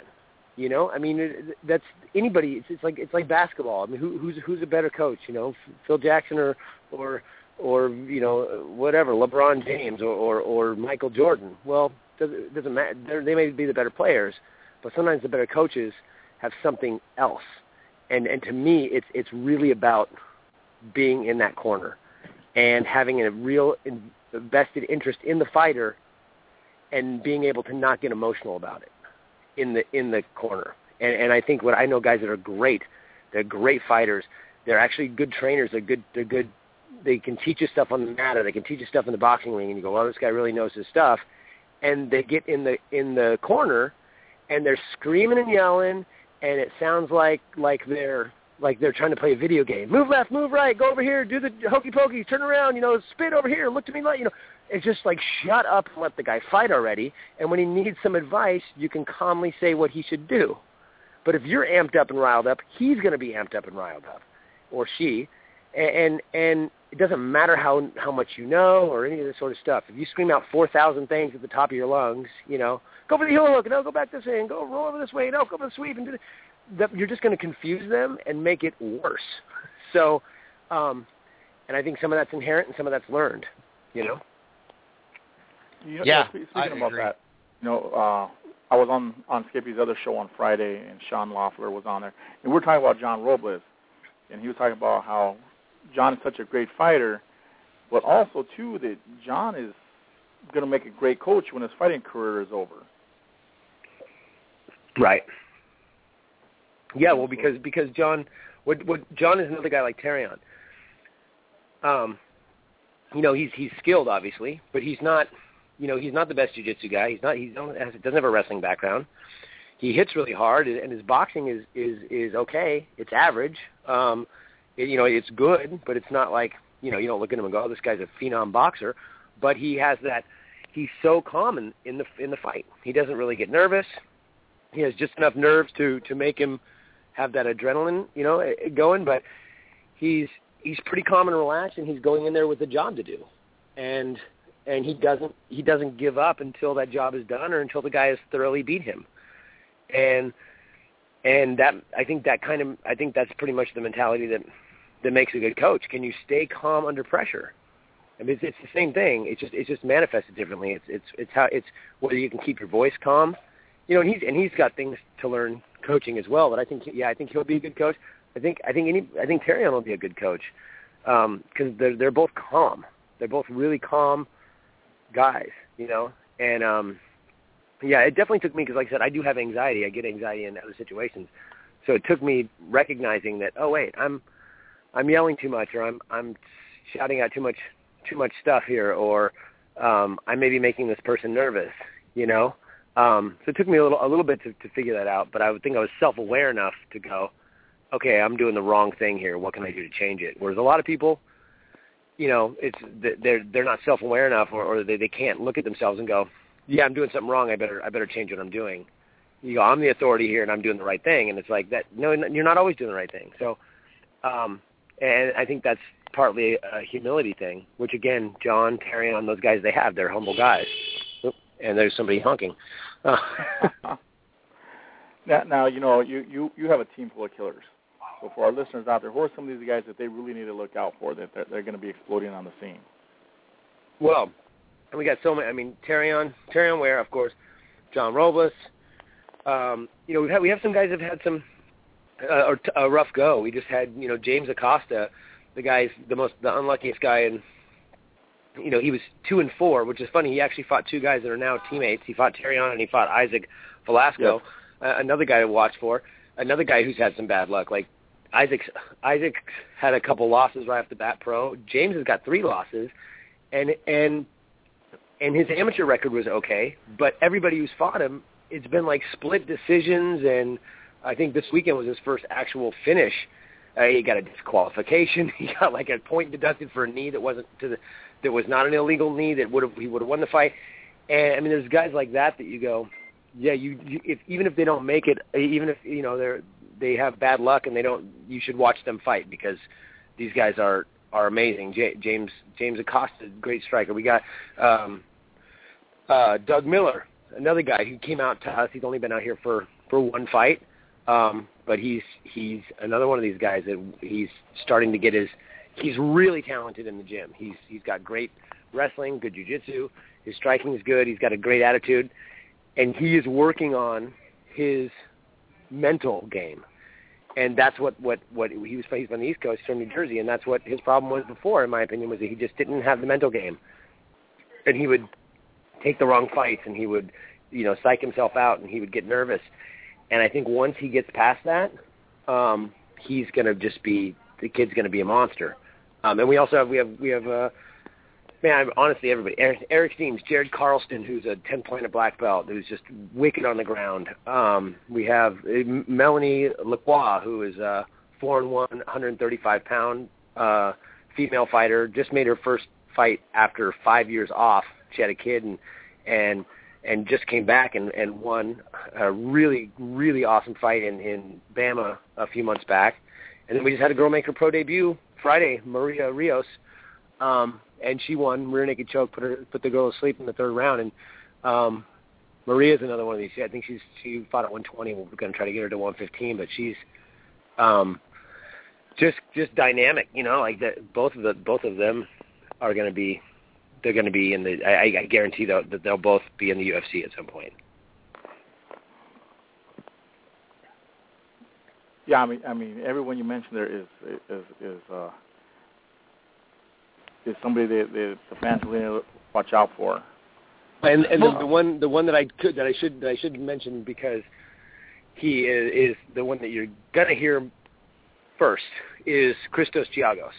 Speaker 6: That's anybody. It's like basketball. I mean, who's a better coach? Phil Jackson or whatever, LeBron James or Michael Jordan. Well, it doesn't matter. They may be the better players, but sometimes the better coaches have something else. And to me, it's really about being in that corner and having a real vested interest in the fighter and being able to not get emotional about it in the corner. And I think I know guys that are great. They're great fighters. They're actually good trainers. They're good. They can teach you stuff on the mat, or they can teach you stuff in the boxing ring, and you go, well, this guy really knows his stuff. And they get in the corner, and they're screaming and yelling, and it sounds like they're trying to play a video game. Move left, move right, go over here, do the hokey pokey, turn around, spit over here, look to me like, it's just like, shut up and let the guy fight already. And when he needs some advice, you can calmly say what he should do. But if you're amped up and riled up, he's going to be amped up and riled up, or she. And it doesn't matter how much you know or any of this sort of stuff. If you scream out 4,000 things at the top of your lungs, go for the heel hook, no, go back this way, and go roll over this way, no, go for the sweep, and do that, you're just going to confuse them and make it worse. So, and I think some of that's inherent and some of that's learned,
Speaker 2: Yeah, speaking about
Speaker 1: agree.
Speaker 2: that, I was on Skippy's other show on Friday, and Sean Loeffler was on there, and we were talking about John Robles, and he was talking about how John is such a great fighter, but also, too, that John is going to make a great coach when his fighting career is over.
Speaker 6: Right. Yeah, well, because John, what John is another guy like Terrion. He's skilled, obviously, but he's not the best jiu-jitsu guy. He doesn't have a wrestling background. He hits really hard, and his boxing is okay. It's average. It's good, but it's not like, you don't look at him and go, oh, this guy's a phenom boxer. But he has that. He's so calm in the fight. He doesn't really get nervous. He has just enough nerves to make him have that adrenaline, going. But he's pretty calm and relaxed, and he's going in there with a job to do, and he doesn't give up until that job is done or until the guy has thoroughly beat him. And that I think that's pretty much the mentality that makes a good coach. Can you stay calm under pressure? I mean, it's the same thing. It's just manifested differently. It's whether you can keep your voice calm, and he's got things to learn coaching as well. But I think he'll be a good coach. I think Terrion will be a good coach because they're both calm. They're both really calm guys, and it definitely took me because, like I said, I do have anxiety. I get anxiety in other situations, so it took me recognizing that. Oh wait, I'm yelling too much, or I'm shouting out too much stuff here, or I may be making this person nervous, So it took me a little bit to figure that out, but I would think I was self-aware enough to go, okay, I'm doing the wrong thing here. What can I do to change it? Whereas a lot of people, they're not self-aware enough, or they can't look at themselves and go, yeah, I'm doing something wrong. I better change what I'm doing. You go, I'm the authority here, and I'm doing the right thing, and it's like that. No, you're not always doing the right thing. So, and I think that's partly a humility thing, which again, John, Terrion, those guys, they're humble guys. Oop, and there's somebody honking.
Speaker 2: Now you have a team full of killers. So for our listeners out there, who are some of these guys that they really need to look out for that they're going to be exploding on the scene?
Speaker 6: Well, we got so many. I mean, Terrion Ware, of course, John Robles. We have some guys that have had some a rough go. We just had James Acosta, the guy's the unluckiest guy, and he was 2-4, which is funny. He actually fought two guys that are now teammates. He fought Terrion and he fought Isaac Velasco, another guy to watch for. Another guy who's had some bad luck. Like Isaac had a couple losses right off the bat. Pro James has got 3 losses, and and his amateur record was okay, but everybody who's fought him, it's been like split decisions, and I think this weekend was his first actual finish. He got a disqualification. He got like a point deducted for a knee that wasn't that was not an illegal knee that he would have won the fight. And I mean, there's guys like that you go, yeah, even if they don't make it, even if they have bad luck and you should watch them fight because these guys are amazing. James Acosta, great striker. We got Doug Miller, another guy who came out to us. He's only been out here for one fight, but he's another one of these guys that he's starting to get he's really talented in the gym. He's got great wrestling, good jiu-jitsu. His striking is good. He's got a great attitude, and he is working on his mental game. And that's what he's from the East Coast, from New Jersey, and that's what his problem was before, in my opinion, was that he just didn't have the mental game. And he would take the wrong fights, and he would, psych himself out, and he would get nervous. And I think once he gets past that, he's going to just be, the kid's going to be a monster. And we also have honestly, everybody. Eric Steams, Jared Carlston, who's a 10-planet black belt, who's just wicked on the ground. We have Melanie Lacroix, who is a 4-1, 135-pound female fighter. Just made her first fight after 5 years off. She had a kid and just came back and won a really, really awesome fight in Bama a few months back. And then we just had a Girl Maker Pro debut Friday, Maria Rios. And she won rear naked choke, put the girl to sleep in the third round. And Maria's another one of these. I think she fought at 120. We're going to try to get her to 115, but she's just dynamic. Like that. Both of them are going to be. They're going to be in the. I guarantee that they'll both be in the UFC at some point.
Speaker 2: Yeah, I mean, everyone you mentioned there is somebody that the fans really watch out for.
Speaker 6: And the one that I should mention, because he is the one that you're gonna hear first, is Christos Giagos.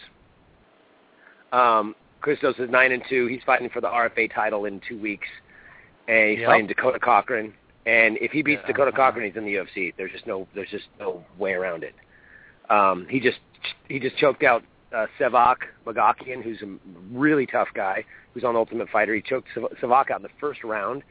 Speaker 6: Christos is 9-2. He's fighting for the RFA title in 2 weeks, and he's fighting Dakota Cochran. And if he beats Dakota Cochran, he's in the UFC. There's just no way around it. He just choked out Sevak Magakian, who's a really tough guy, who's on Ultimate Fighter. He choked Sevak out in the first round.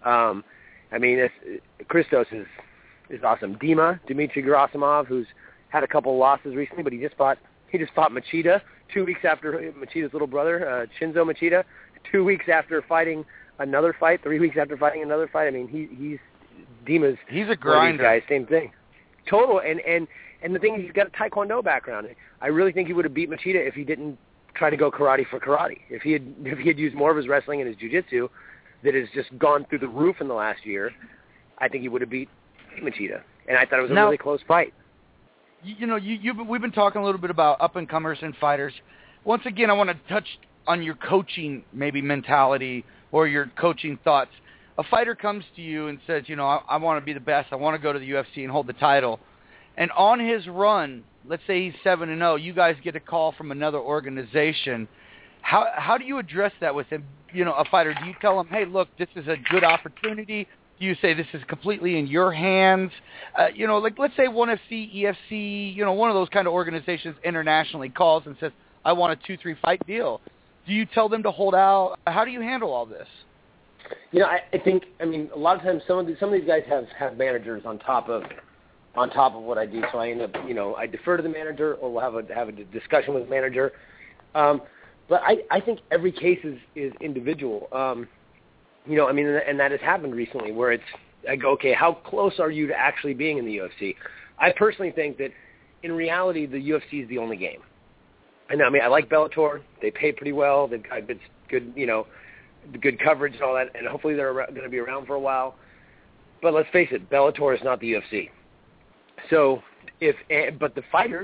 Speaker 6: Christos is awesome. Dmitry Gerasimov, who's had a couple losses recently, but he just fought Machida 2 weeks after Machida's little brother, Shinzo Machida, 2 weeks after fighting another fight, 3 weeks after fighting another fight. I mean, he's a grinder. Guys, same thing. Total, and the thing is, he's got a Taekwondo background. I really think he would have beat Machida if he didn't try to go karate for karate. If he had used more of his wrestling and his jiu-jitsu that has just gone through the roof in the last year, I think he would have beat Machida. And I thought it was a really close fight.
Speaker 1: We've been talking a little bit about up-and-comers and fighters. Once again, I want to touch on your coaching maybe mentality or your coaching thoughts. A fighter comes to you and says, I want to be the best. I want to go to the UFC and hold the title. And on his run, let's say he's 7-0, you guys get a call from another organization. How do you address that with him? A fighter, do you tell him, hey, look, this is a good opportunity? Do you say this is completely in your hands? Like let's say ONE FC, EFC, one of those kind of organizations internationally calls and says, I want a 2-3 fight deal. Do you tell them to hold out? How do you handle all this?
Speaker 6: I think, a lot of times some of these guys have managers on top of what I do. So I end up, I defer to the manager, or we'll have a discussion with the manager. But I think every case is individual. And that has happened recently where I go, okay, how close are you to actually being in the UFC? I personally think that in reality, the UFC is the only game. And I like Bellator. They pay pretty well. They've got good coverage and all that, and hopefully they're going to be around for a while. But let's face it, Bellator is not the UFC. So but the fighters,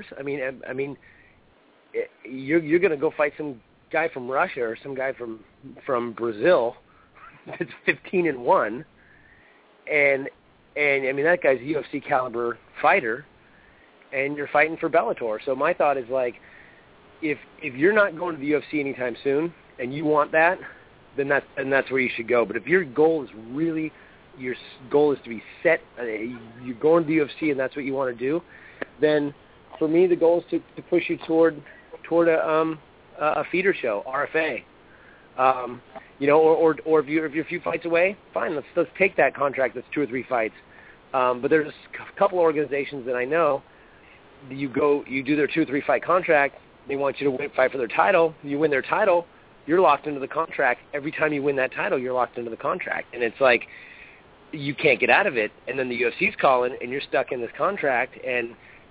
Speaker 6: you're going to go fight some guy from Russia or some guy from Brazil that's 15-1, and that guy's a UFC caliber fighter, and you're fighting for Bellator. So my thought is if you're not going to the UFC anytime soon and you want that, then that's where you should go. But if your goal is really to be set, you're going to the UFC and that's what you want to do, then for me the goal is to push you toward a feeder show, RFA. Or if you're a few fights away, fine, let's take that contract that's 2 or 3 fights. But there's a couple organizations that I know, you do their 2 or 3 fight contract, they want you to fight for their title, you win their title, you're locked into the contract. Every time you win that title, you're locked into the contract. And it's like, you can't get out of it, and then the UFC's calling, and you're stuck in this contract, and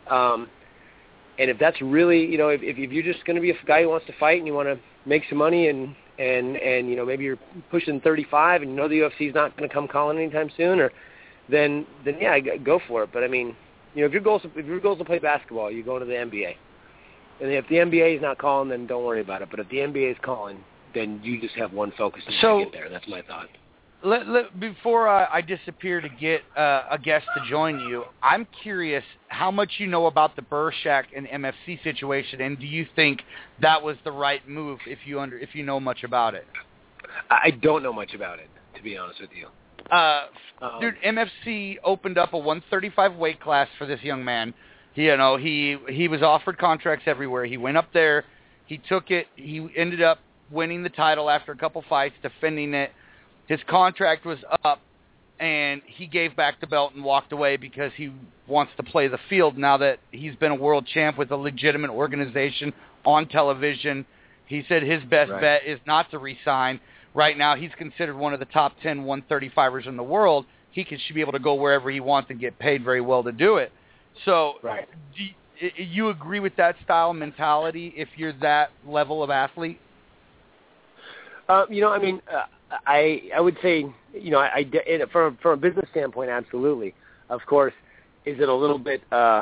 Speaker 6: if that's really, if you're just going to be a guy who wants to fight and you want to make some money and maybe you're pushing 35 and the UFC's not going to come calling anytime soon, then yeah, go for it. But I mean, if your goal is to play basketball, you go to the NBA, and if the NBA is not calling, then don't worry about it. But if the NBA is calling, then you just have one focus and you get there. That's my thought.
Speaker 1: Before I disappear to get a guest to join you, I'm curious how much you know about the Burshak and MFC situation, and do you think that was the right move if you know much about it?
Speaker 6: I don't know much about it, to be honest with you.
Speaker 1: Dude, MFC opened up a 135 weight class for this young man. He was offered contracts everywhere. He went up there. He took it. He ended up winning the title after a couple fights, defending it. His contract was up, and he gave back the belt and walked away because he wants to play the field now that he's been a world champ with a legitimate organization on television. He said his best bet is not to re-sign. Right now, he's considered one of the top 10 135ers in the world. He should be able to go wherever he wants and get paid very well to do it. So do you agree with that style mentality if you're that level of athlete?
Speaker 6: I would say, from a business standpoint, absolutely. Of course, is it a little bit,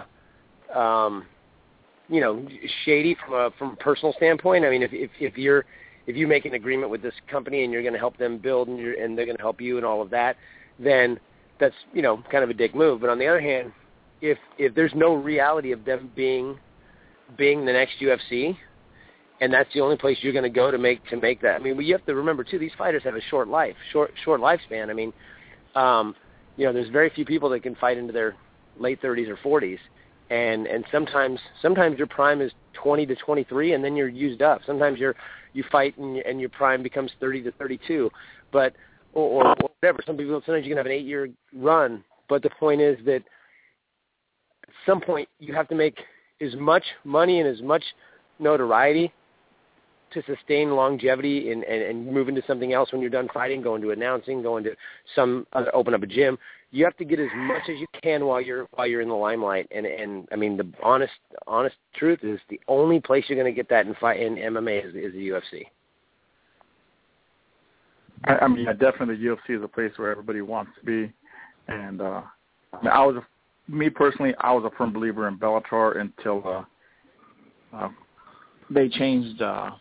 Speaker 6: shady from a personal standpoint? I mean, if you make an agreement with this company and you're going to help them build and they're going to help you and all of that, then that's kind of a dick move. But on the other hand, if there's no reality of them being the next UFC, and that's the only place you're going to go to make that. I mean, you have to remember too, these fighters have a short lifespan. I mean, there's very few people that can fight into their late 30s or 40s, and sometimes your prime is 20 to 23, and then you're used up. Sometimes you fight and your prime becomes 30 to 32, but or whatever. Sometimes you can have an 8-year run, but the point is that at some point you have to make as much money and as much notoriety to sustain longevity and move into something else when you're done fighting, going to announcing, going to open up a gym. You have to get as much as you can while you're in the limelight. And I mean, the honest truth is the only place you're going to get that in MMA is the UFC.
Speaker 2: I mean, definitely the UFC is a place where everybody wants to be. And I was a firm believer in Bellator until they changed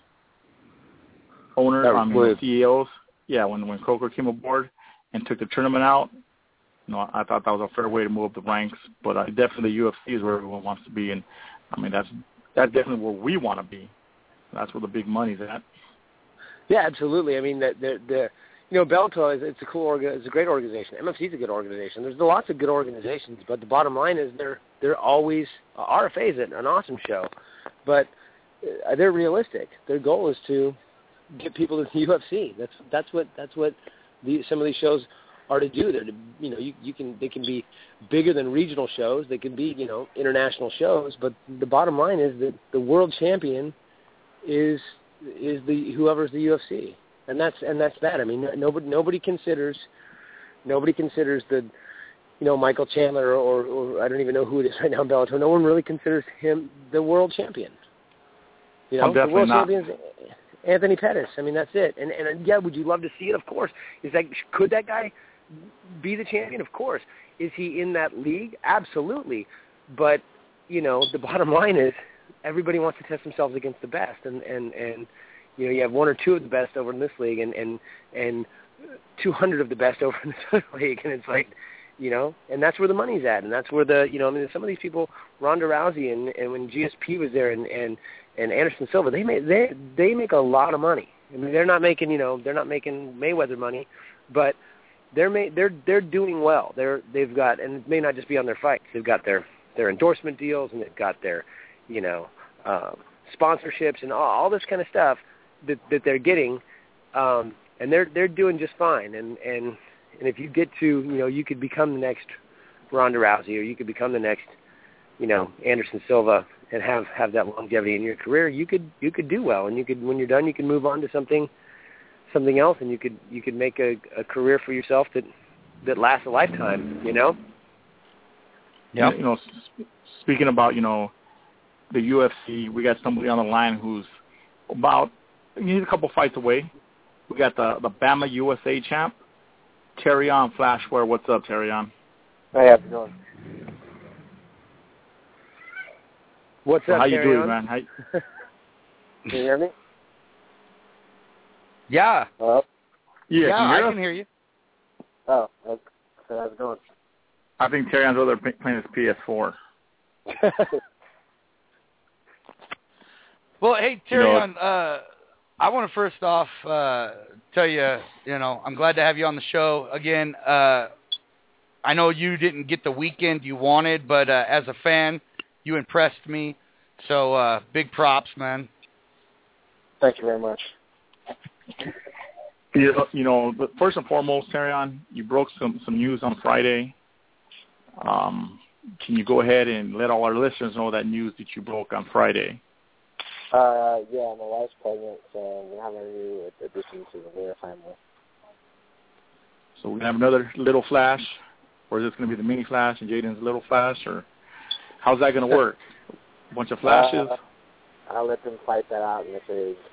Speaker 2: owners, CEOs. Yeah, when Coker came aboard and took the tournament out, I thought that was a fair way to move up the ranks. But definitely the UFC is where everyone wants to be, and I mean that's definitely where we want to be. That's where the big money's at.
Speaker 6: Yeah, absolutely. I mean, Bellator it's a cool it's a great organization. MFC is a good organization. There's lots of good organizations, but the bottom line is they're always RFA is an awesome show, but they're realistic. Their goal is to get people to the UFC. That's what some of these shows are to do. They're they can be bigger than regional shows. They can be international shows. But the bottom line is that the world champion is whoever's the UFC, and that's that. I mean, nobody considers the Michael Chandler or I don't even know who it is right now in Bellator. No one really considers him the world champion. The world champion is Anthony Pettis. I mean, that's it. And yeah, would you love to see it? Of course. Could that guy be the champion? Of course. Is he in that league? Absolutely. But the bottom line is everybody wants to test themselves against the best, and you have one or two of the best over in this league, and 200 of the best over in this other league, and it's like. And that's where the money's at, and that's where some of these people, Ronda Rousey, and when GSP was there, and Anderson Silva, they make a lot of money, I mean, they're not making Mayweather money, but they're doing well. They've got, and it may not just be on their fights. They've got their endorsement deals, and they've got their sponsorships and all this kind of stuff that they're getting, and they're doing just fine. And if you get to, you could become the next Ronda Rousey, or you could become the next, Anderson Silva, and have that longevity in your career. You could do well, and you could, when you're done, you can move on to something else, and you could make a career for yourself that lasts a lifetime.
Speaker 2: Yeah. Speaking about the UFC, we got somebody on the line who's he's a couple fights away. We got the Bama USA champ, Terrion Flashware. What's up, Terrion?
Speaker 7: Hey, how's it going?
Speaker 6: What's up,
Speaker 2: How you
Speaker 6: Terrion?
Speaker 2: doing, man?
Speaker 7: Can you hear me?
Speaker 1: Yeah.
Speaker 7: Hello?
Speaker 2: Yeah,
Speaker 1: I can hear you.
Speaker 7: Oh, okay. How's it going?
Speaker 2: I think Terrion's over there playing his PS4.
Speaker 1: Well, hey, Terrion, I want to first off tell you, I'm glad to have you on the show again. I know you didn't get the weekend you wanted, but as a fan, you impressed me. So big props, man.
Speaker 7: Thank you very much.
Speaker 2: But first and foremost, Terrion, you broke some news on Friday. Can you go ahead and let all our listeners know that news that you broke on Friday?
Speaker 7: Yeah, my wife's pregnant, so we're having a new addition to the Weir family.
Speaker 2: So we're going to have another little Flash, or is this going to be the mini Flash and Jaden's little Flash, or how's that going to work? A bunch of flashes?
Speaker 7: I'll let them fight that out in the age.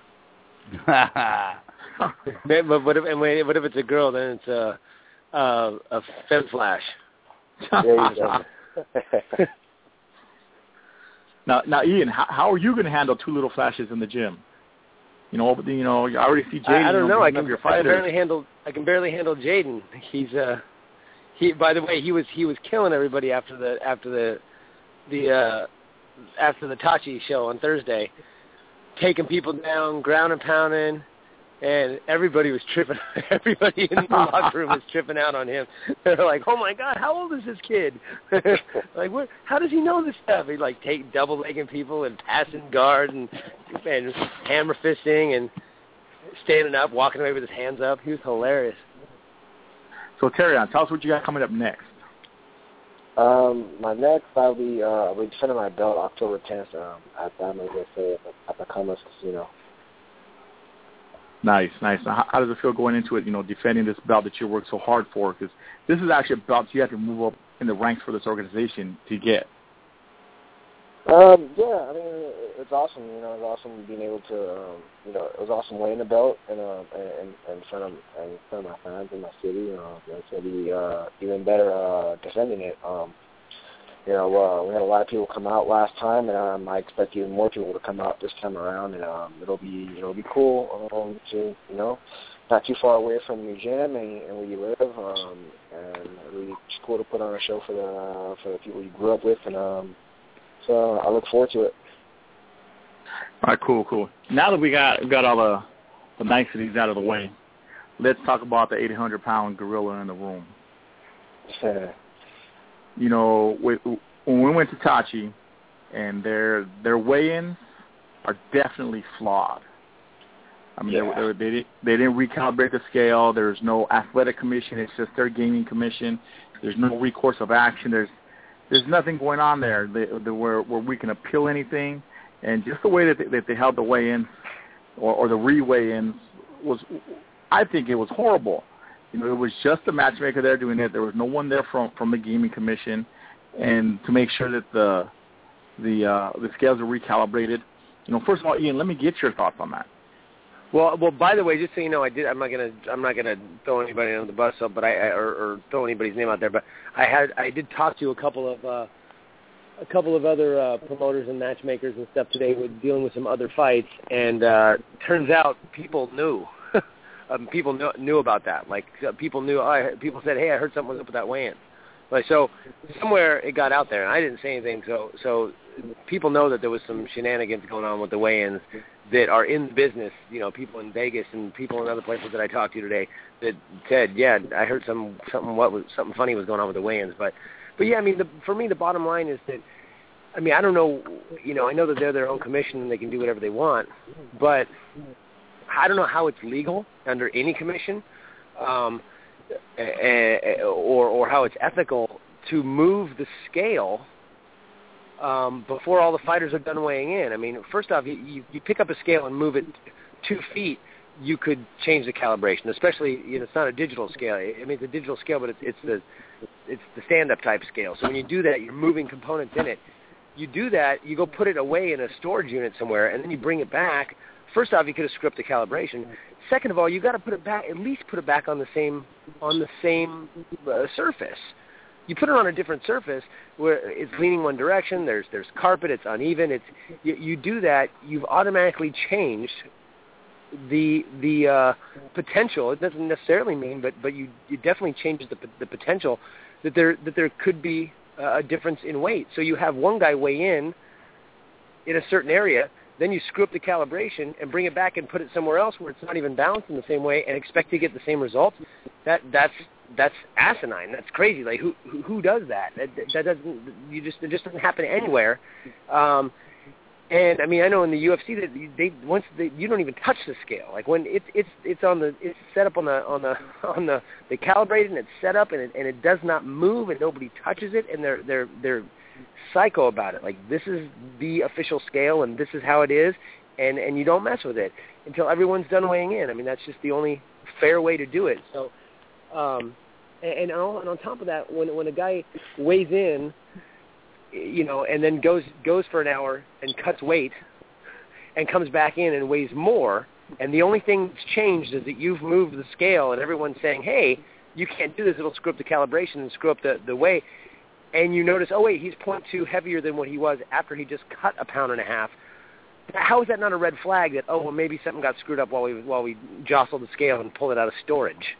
Speaker 6: But what if it's a girl? Then it's a fem Flash.
Speaker 7: There you go.
Speaker 2: Now, Ian, how are you going to handle two little Flashes in the gym? I already see Jaden.
Speaker 6: I don't know. I can barely handle Jaden. By the way, he was killing everybody after the Tachi show on Thursday, taking people down, ground and pounding. And everybody was tripping. Everybody in the locker room was tripping out on him. They're like, "Oh my God, how old is this kid? Like, how does he know this stuff?" He'd take double-legging people and passing guard and hammer fisting and standing up, walking away with his hands up. He was hilarious.
Speaker 2: So Terrion, tell us what you got coming up next.
Speaker 7: My next, I'll be defending my belt October 10th at Bama USA at the Commerce Casino.
Speaker 2: Nice. How does it feel going into it, defending this belt that you worked so hard for? Because this is actually a belt you have to move up in the ranks for this organization to get.
Speaker 7: Yeah, I mean, it's awesome. It's awesome being able to, it was awesome weighing the belt in front of my fans in my city. It's going to be even better defending it. We had a lot of people come out last time, and I expect even more people to come out this time around. And it'll be cool to not too far away from your gym and where you live, and really cool to put on a show for the people you grew up with, and so I look forward to it.
Speaker 2: All right, cool. Now that we got all the niceties out of the way, let's talk about the 800-pound gorilla in the room. When we went to Tachi, and their weigh-ins are definitely flawed. I mean, they didn't recalibrate the scale. There's no athletic commission. It's just their gaming commission. There's no recourse of action. There's nothing going on there where we can appeal anything. And just the way that they held the weigh-ins or the re-weigh-ins I think it was horrible. It was just the matchmaker there doing it. There was no one there from the gaming commission, and to make sure that the scales are recalibrated. First of all, Ian, let me get your thoughts on that.
Speaker 6: Well, by the way, just so you know, I'm not gonna throw anybody under the bus, or throw anybody's name out there, but I did talk to a couple of other promoters and matchmakers and stuff today with dealing with some other fights, and turns out people knew. People knew about that. People said, "Hey, I heard something was up with that weigh-in." So somewhere it got out there, and I didn't say anything. So people know that there was some shenanigans going on with the weigh-ins that are in the business, people in Vegas and people in other places that I talked to today that said, yeah, I heard something funny was going on with the weigh-ins. But yeah, I mean, for me, the bottom line is that, I mean, I don't know, I know that they're their own commission and they can do whatever they want, but I don't know how it's legal under any commission, or how it's ethical to move the scale before all the fighters are done weighing in. I mean, first off, you pick up a scale and move it 2 feet, you could change the calibration, especially, it's not a digital scale. I mean, it's a digital scale, but it's the stand-up type scale. So when you do that, you're moving components in it. You do that, you go put it away in a storage unit somewhere, and then you bring it back. First off, you could have screwed up the calibration. Second of all, you got to put it back, at least put it back on the same surface. You put it on a different surface where it's leaning one direction. There's carpet. It's uneven. You do that, you've automatically changed the potential. It doesn't necessarily mean, but you definitely changes the potential that there could be a difference in weight. So you have one guy weigh in a certain area, then you screw up the calibration and bring it back and put it somewhere else where it's not even balanced in the same way and expect to get the same results. That's asinine. That's crazy. Like who does that? That doesn't. It just doesn't happen anywhere. And I mean, I know in the UFC that you don't even touch the scale. Like when it's set up they calibrate it and it's set up and it does not move and nobody touches it and they're psycho about it. Like this is the official scale and this is how it is and you don't mess with it until everyone's done weighing in. I mean, that's just the only fair way to do it. So, and on top of that, when a guy weighs in, and then goes for an hour and cuts weight and comes back in and weighs more, and the only thing that's changed is that you've moved the scale and everyone's saying, hey, you can't do this, it'll screw up the calibration and screw up the weight, and you notice, oh, wait, he's 0.2 heavier than what he was after he just cut a pound and a half. How is that not a red flag that, oh, well, maybe something got screwed up while we jostled the scale and pulled it out of storage,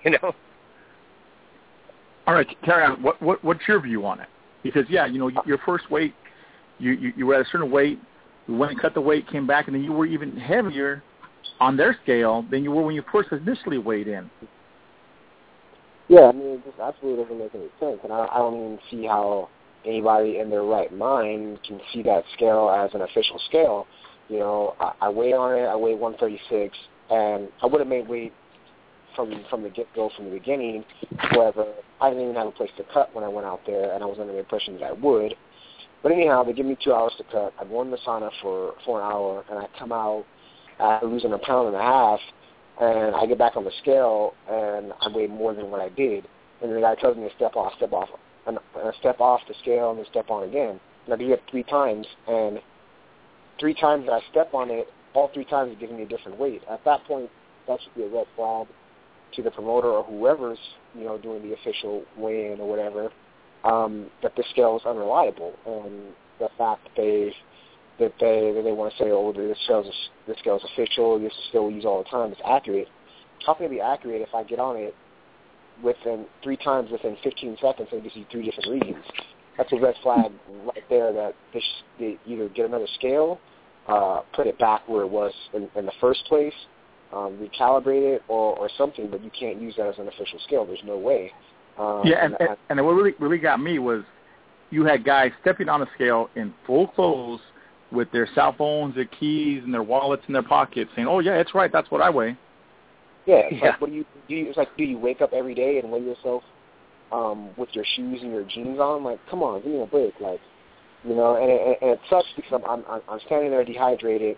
Speaker 8: All right, Terry, what's your view on it? Because, yeah, your first weight, you were at a certain weight, you went and cut the weight, came back, and then you were even heavier on their scale than you were when you first initially weighed in.
Speaker 7: Yeah, I mean, it just absolutely doesn't make any sense, and I don't even see how anybody in their right mind can see that scale as an official scale. I weighed on it, I weighed 136, and I would have made weight from the get-go, from the beginning. However, I didn't even have a place to cut when I went out there, and I was under the impression that I would. But anyhow, they give me 2 hours to cut. I go in the sauna for an hour, and I come out losing a pound and a half, and I get back on the scale, and I weigh more than what I did. And the guy tells me to step off, and I step off the scale, and then step on again. And I do it 3 times, and 3 times that I step on it, all 3 times it's giving me a different weight. At that point, that should be a red flag to the promoter or whoever's, doing the official weigh-in or whatever, that the scale is unreliable. And the fact that they want to say, oh, this scale is official, this is still we use all the time, it's accurate. How can it be accurate if I get on it within 3 times within 15 seconds and gives you 3 different readings? That's a red flag right there that they either get another scale, put it back where it was in the first place, recalibrate it or something, but you can't use that as an official scale. There's no way.
Speaker 8: And what really got me was you had guys stepping on a scale in full clothes with their cell phones, their keys, and their wallets in their pockets saying, oh, yeah, it's right, that's what I weigh.
Speaker 7: Yeah, like, what do you it's like, do you wake up every day and weigh yourself with your shoes and your jeans on? Like, come on, give me a break. Like, and it sucks because I'm standing there dehydrated,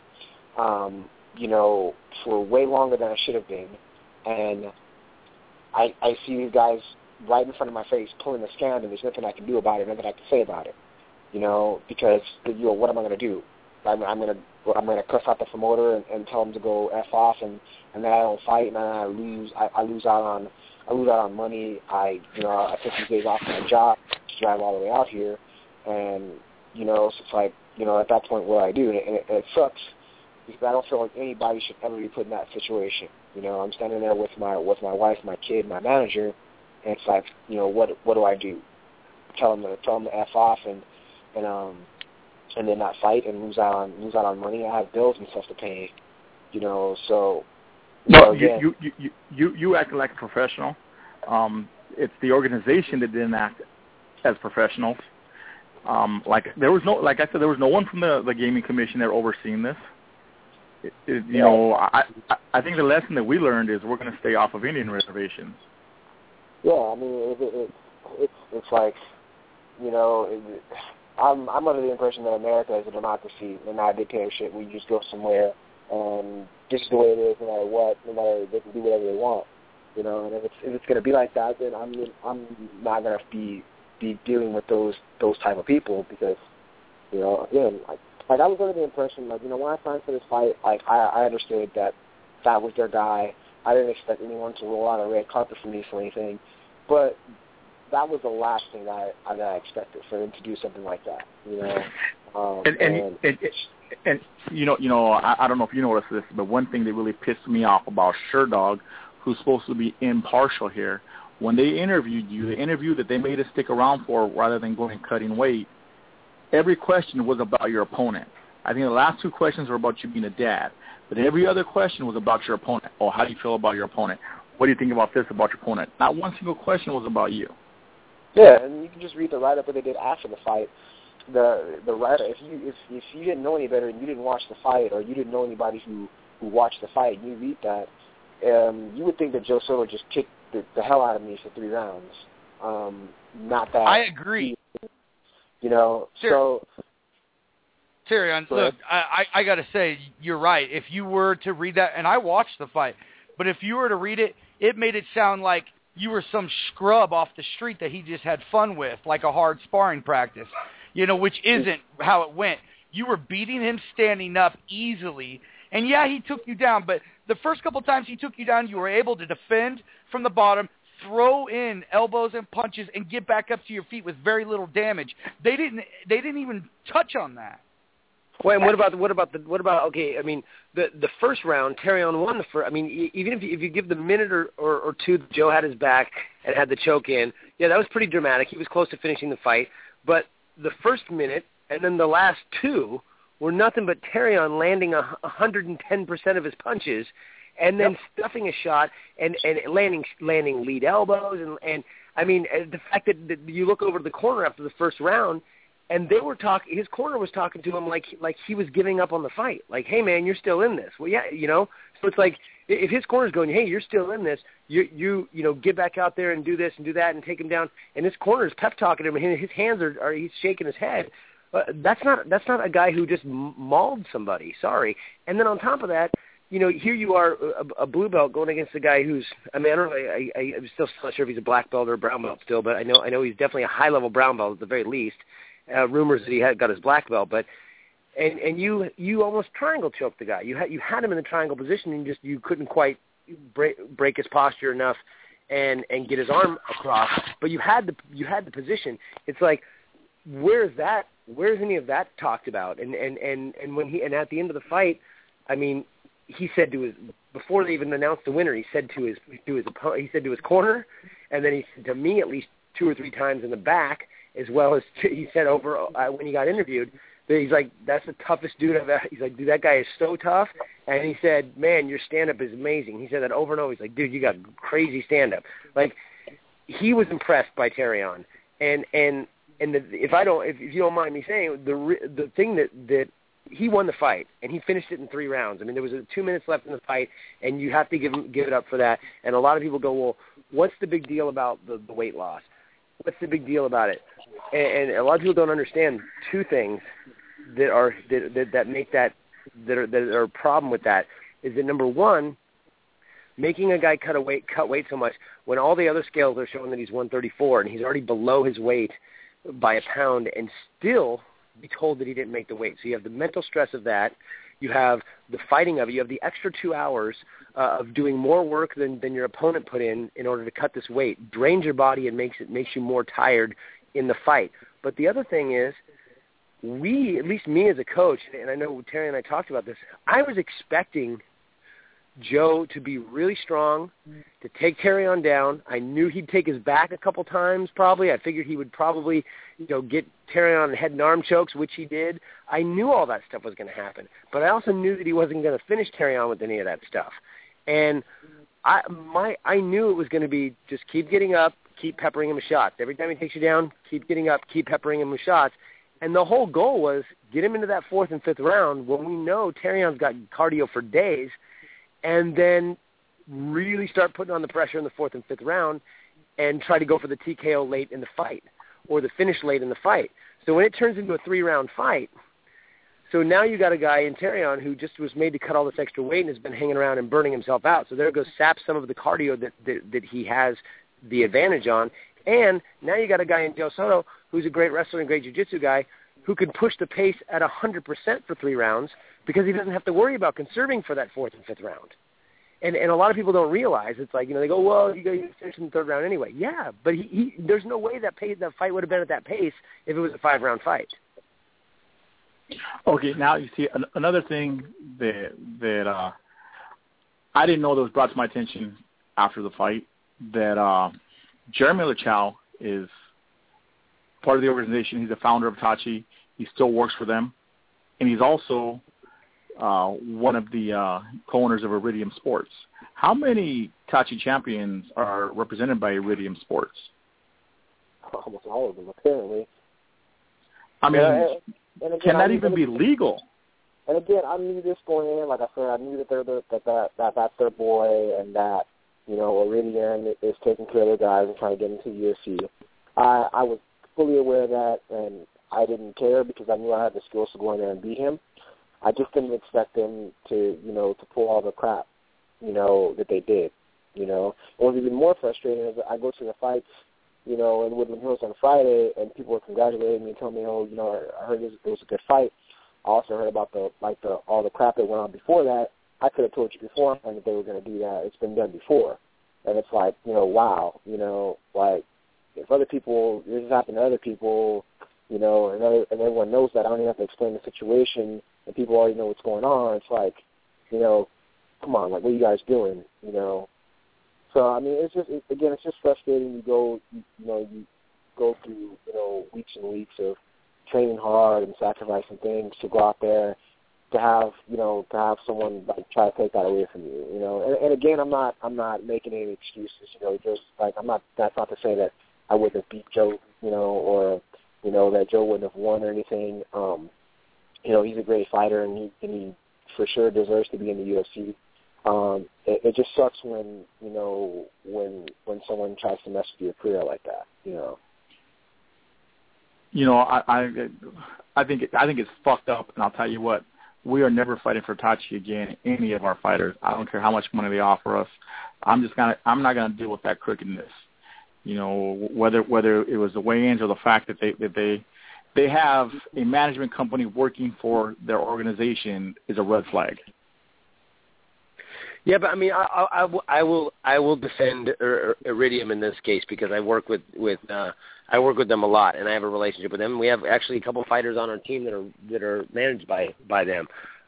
Speaker 7: for way longer than I should have been, and I see these guys right in front of my face pulling the scan, and there's nothing I can do about it, nothing I can say about it, because what am I going to do? I'm going to cuss out the promoter and tell him to go F off, and then I don't fight, and then I lose out on money. I took these days off my job to drive all the way out here, and so it's like, at that point, what do I do? And it sucks. Because I don't feel like anybody should ever be put in that situation. I'm standing there with my wife, my kid, my manager, and it's like, what do I do? Tell them to F off and and then not fight and lose out on money. I have bills and stuff to pay, So.
Speaker 8: Well, you acted like a professional. It's the organization that didn't act as professionals. Like I said, there was no one from the gaming commission there overseeing this. I think the lesson that we learned is we're going to stay off of Indian reservations.
Speaker 7: Yeah, I mean, it's like, I'm under the impression that America is a democracy and not a dictatorship where you just go somewhere and this is the way it is no matter what, they can do whatever they want, And if it's going to be like that, then I'm not going to be dealing with those type of people because, again, like I was under the impression, like, when I signed for this fight, like I understood that was their guy. I didn't expect anyone to roll out a red carpet for me for anything, but that was the last thing that I expected, for them to do something like that,
Speaker 8: And I don't know if you noticed this, but one thing that really pissed me off about Sherdog, who's supposed to be impartial here, when they interviewed you, the interview that they made us stick around for rather than going and cutting weight, every question was about your opponent. I think the last 2 questions were about you being a dad, but every other question was about your opponent. Oh, how do you feel about your opponent? What do you think about this about your opponent? Not one single question was about you.
Speaker 7: Yeah, and you can just read the write-up that they did after the fight. The writer, if you didn't know any better and you didn't watch the fight, or you didn't know anybody who watched the fight, and you read that, you would think that Joe Soto just kicked the hell out of me for 3 rounds. Not that
Speaker 1: I agree.
Speaker 7: So.
Speaker 1: Terrion, look, I got to say, you're right. If you were to read that, and I watched the fight, but if you were to read it, it made it sound like you were some scrub off the street that he just had fun with, like a hard sparring practice, which isn't how it went. You were beating him standing up easily, and yeah, he took you down, but the first couple times he took you down, you were able to defend from the bottom, throw in elbows and punches, and get back up to your feet with very little damage. They didn't even touch on that.
Speaker 6: Well, and what about? Okay, I mean, the first round, Terrion won the first. I mean, even if you give the minute or 2 that Joe had his back and had the choke in, yeah, that was pretty dramatic. He was close to finishing the fight, but the first minute and then the last 2 were nothing but Terrion landing 110% of his punches, and then stuffing a shot and landing lead elbows and I mean, the fact that you look over the corner after the first round. And they were talking. His corner was talking to him like he was giving up on the fight. Like, hey man, you're still in this. Well, yeah, So it's like if his corner's going, hey, you're still in this. You get back out there and do this and do that and take him down. And his corner is pep talking to him. And his hands are he's shaking his head. That's not a guy who just mauled somebody. Sorry. And then on top of that, here you are, a blue belt going against a guy who's. I mean, I don't know. I'm still not sure if he's a black belt or a brown belt still, but I know he's definitely a high level brown belt at the very least. Rumors that he had got his black belt, but and you almost triangle choked the guy. You had him in the triangle position, and you couldn't quite break his posture enough and get his arm across. But you had the position. It's like, where's that? Where's any of that talked about? And when at the end of the fight, I mean, he said to his, before they even announced the winner, he said to his corner, and then he said to me at least 2 or 3 times in the back. As well as he said over when he got interviewed, that he's like, that's the toughest dude I've ever. He's like, dude, that guy is so tough. And he said, man, your stand-up is amazing. He said that over and over. He's like, dude, you got crazy stand-up. Like, he was impressed by Terrion. And if you don't mind me saying, the thing that he won the fight and he finished it in 3 rounds. I mean, there was 2 minutes left in the fight, and you have to give it up for that. And a lot of people go, well, what's the big deal about the weight loss? What's the big deal about it? And a lot of people don't understand 2 things that are a problem with that. Is that number 1, making a guy cut weight so much when all the other scales are showing that he's 134 and he's already below his weight by a pound, and still be told that he didn't make the weight. So you have the mental stress of that. You have the fighting of it. You have the extra 2 hours of doing more work than your opponent put in order to cut this weight. Drains your body and makes you more tired in the fight. But the other thing is, at least me as a coach, and I know Terry and I talked about this, I was expecting Joe to be really strong, to take Terrion down. I knew he'd take his back a couple times probably. I figured he would probably, get Terrion head and arm chokes, which he did. I knew all that stuff was going to happen. But I also knew that he wasn't going to finish Terrion with any of that stuff. And I knew it was going to be just keep getting up, keep peppering him with shots. Every time he takes you down, keep getting up, keep peppering him with shots. And the whole goal was get him into that 4th and 5th round when we know Terrion's got cardio for days, and then really start putting on the pressure in the 4th and 5th round and try to go for the TKO late in the fight or the finish late in the fight. So when it turns into a 3-round fight, so now you got a guy in Terrion who just was made to cut all this extra weight and has been hanging around and burning himself out. So there goes sap some of the cardio that he has the advantage on. And now you got a guy in Joe Soto who's a great wrestler and great jiu-jitsu guy who can push the pace at 100% for 3 rounds because he doesn't have to worry about conserving for that 4th and 5th round. And a lot of people don't realize, it's like, they go, well, you got to finish in the 3rd round anyway. Yeah, but he there's no way that fight would have been at that pace if it was a 5-round fight.
Speaker 8: Okay, now you see another thing that I didn't know that was brought to my attention after the fight, that Jeremy Lachow is part of the organization. He's the founder of Tachi. He still works for them. And he's also one of the co-owners of Iridium Sports. How many Tachi champions are represented by Iridium Sports?
Speaker 7: Almost all of them, apparently.
Speaker 8: I mean,
Speaker 7: and again,
Speaker 8: can that even be legal?
Speaker 7: And again, I knew this going in. Like I said, I knew that that's their boy, and that Iridium is taking care of their guys and trying to get into the UFC. I was fully aware of that, and I didn't care because I knew I had the skills to go in there and beat him. I just didn't expect them to pull all the crap, that they did. What was even more frustrating is I go to the fights, in Woodland Hills on Friday, and people were congratulating me and telling me, I heard it was a good fight. I also heard about all the crap that went on before that. I could have told you beforehand that they were going to do that. It's been done before. And it's like, wow, like if other people, this has happened to other people, and everyone knows that. I don't even have to explain the situation, and people already know what's going on. It's like, come on, like, what are you guys doing, So, I mean, it's just frustrating. You go through, weeks and weeks of training hard and sacrificing things to go out there to have someone like try to take that away from you, And again, I'm not making any excuses, just like that's not to say that I wouldn't have beat Joe, or that Joe wouldn't have won or anything. He's a great fighter, and he for sure deserves to be in the UFC. It just sucks when someone tries to mess with your career like that.
Speaker 8: I think it's fucked up, and I'll tell you what. We are never fighting for Tachi again, any of our fighters. I don't care how much money they offer us. I'm not gonna deal with that crookedness. Whether it was the weigh-ins or the fact that they have a management company working for their organization is a red flag.
Speaker 6: Yeah, but I mean, I will defend Iridium in this case because I work with them a lot, and I have a relationship with them. We have actually a couple fighters on our team that are managed by them.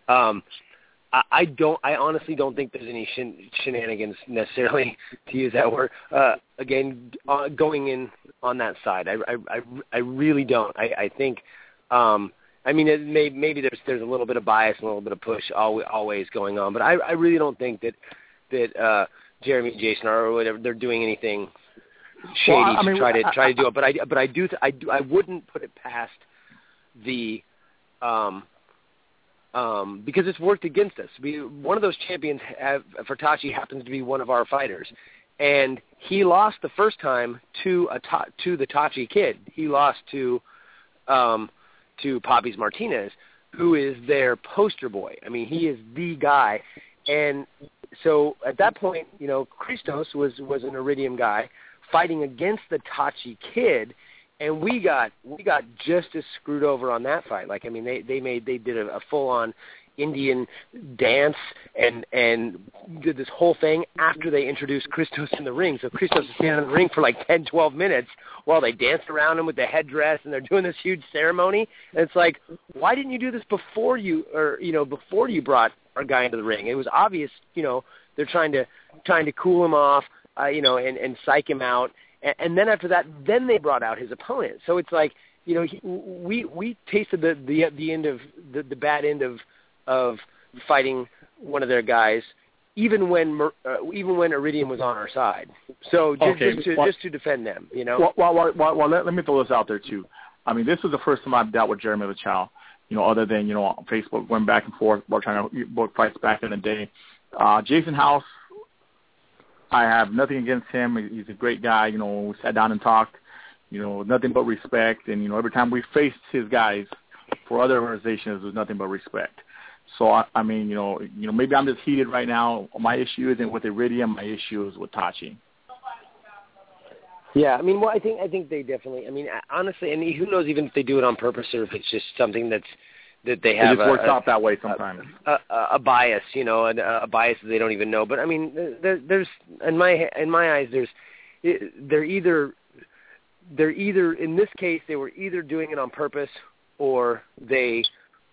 Speaker 6: I honestly don't think there's any shenanigans necessarily, to use that word. Again, going in on that side, I really don't. I think. I mean, maybe there's a little bit of bias and a little bit of push always going on, but I really don't think that Jeremy and Jason or whatever they're doing anything shady to try to do it. But I wouldn't put it past the because it's worked against us. One of those champions for Tachi happens to be one of our fighters, and he lost the first time to the Tachi kid. He lost to Poppies Martinez, who is their poster boy. I mean, he is the guy. And so at that point, Christos was an Iridium guy fighting against the Tachi kid, and we got just as screwed over on that fight. Like, I mean, they did a full-on Indian dance and did this whole thing after they introduced Christos in the ring. So Christos is standing in the ring for like 10, 12 minutes while they danced around him with the headdress, and they're doing this huge ceremony. And it's like, why didn't you do this before you brought our guy into the ring. It was obvious, they're trying to cool him off, and psych him out. And then after that, then they brought out his opponent. So it's like, we tasted the end of the bad end of fighting one of their guys, even when Iridium was on our side. So just to defend them,
Speaker 8: Well, let me throw this out there too. I mean, this is the first time I've dealt with Jeremy LaChow, other than on Facebook, going back and forth, we're trying to book fights back in the day. Jason House, I have nothing against him. He's a great guy. We sat down and talked. Nothing but respect. And every time we faced his guys for other organizations, there's nothing but respect. So I mean, maybe I'm just heated right now. My issue isn't with Iridium. My issue is with Tachi.
Speaker 6: Yeah, I mean, well, I think they definitely. I mean, honestly, and who knows even if they do it on purpose or if it's just something that they have.
Speaker 8: It just works out that way sometimes.
Speaker 6: A bias, a bias that they don't even know. But I mean, there's in my eyes, they're either in this case they were either doing it on purpose or they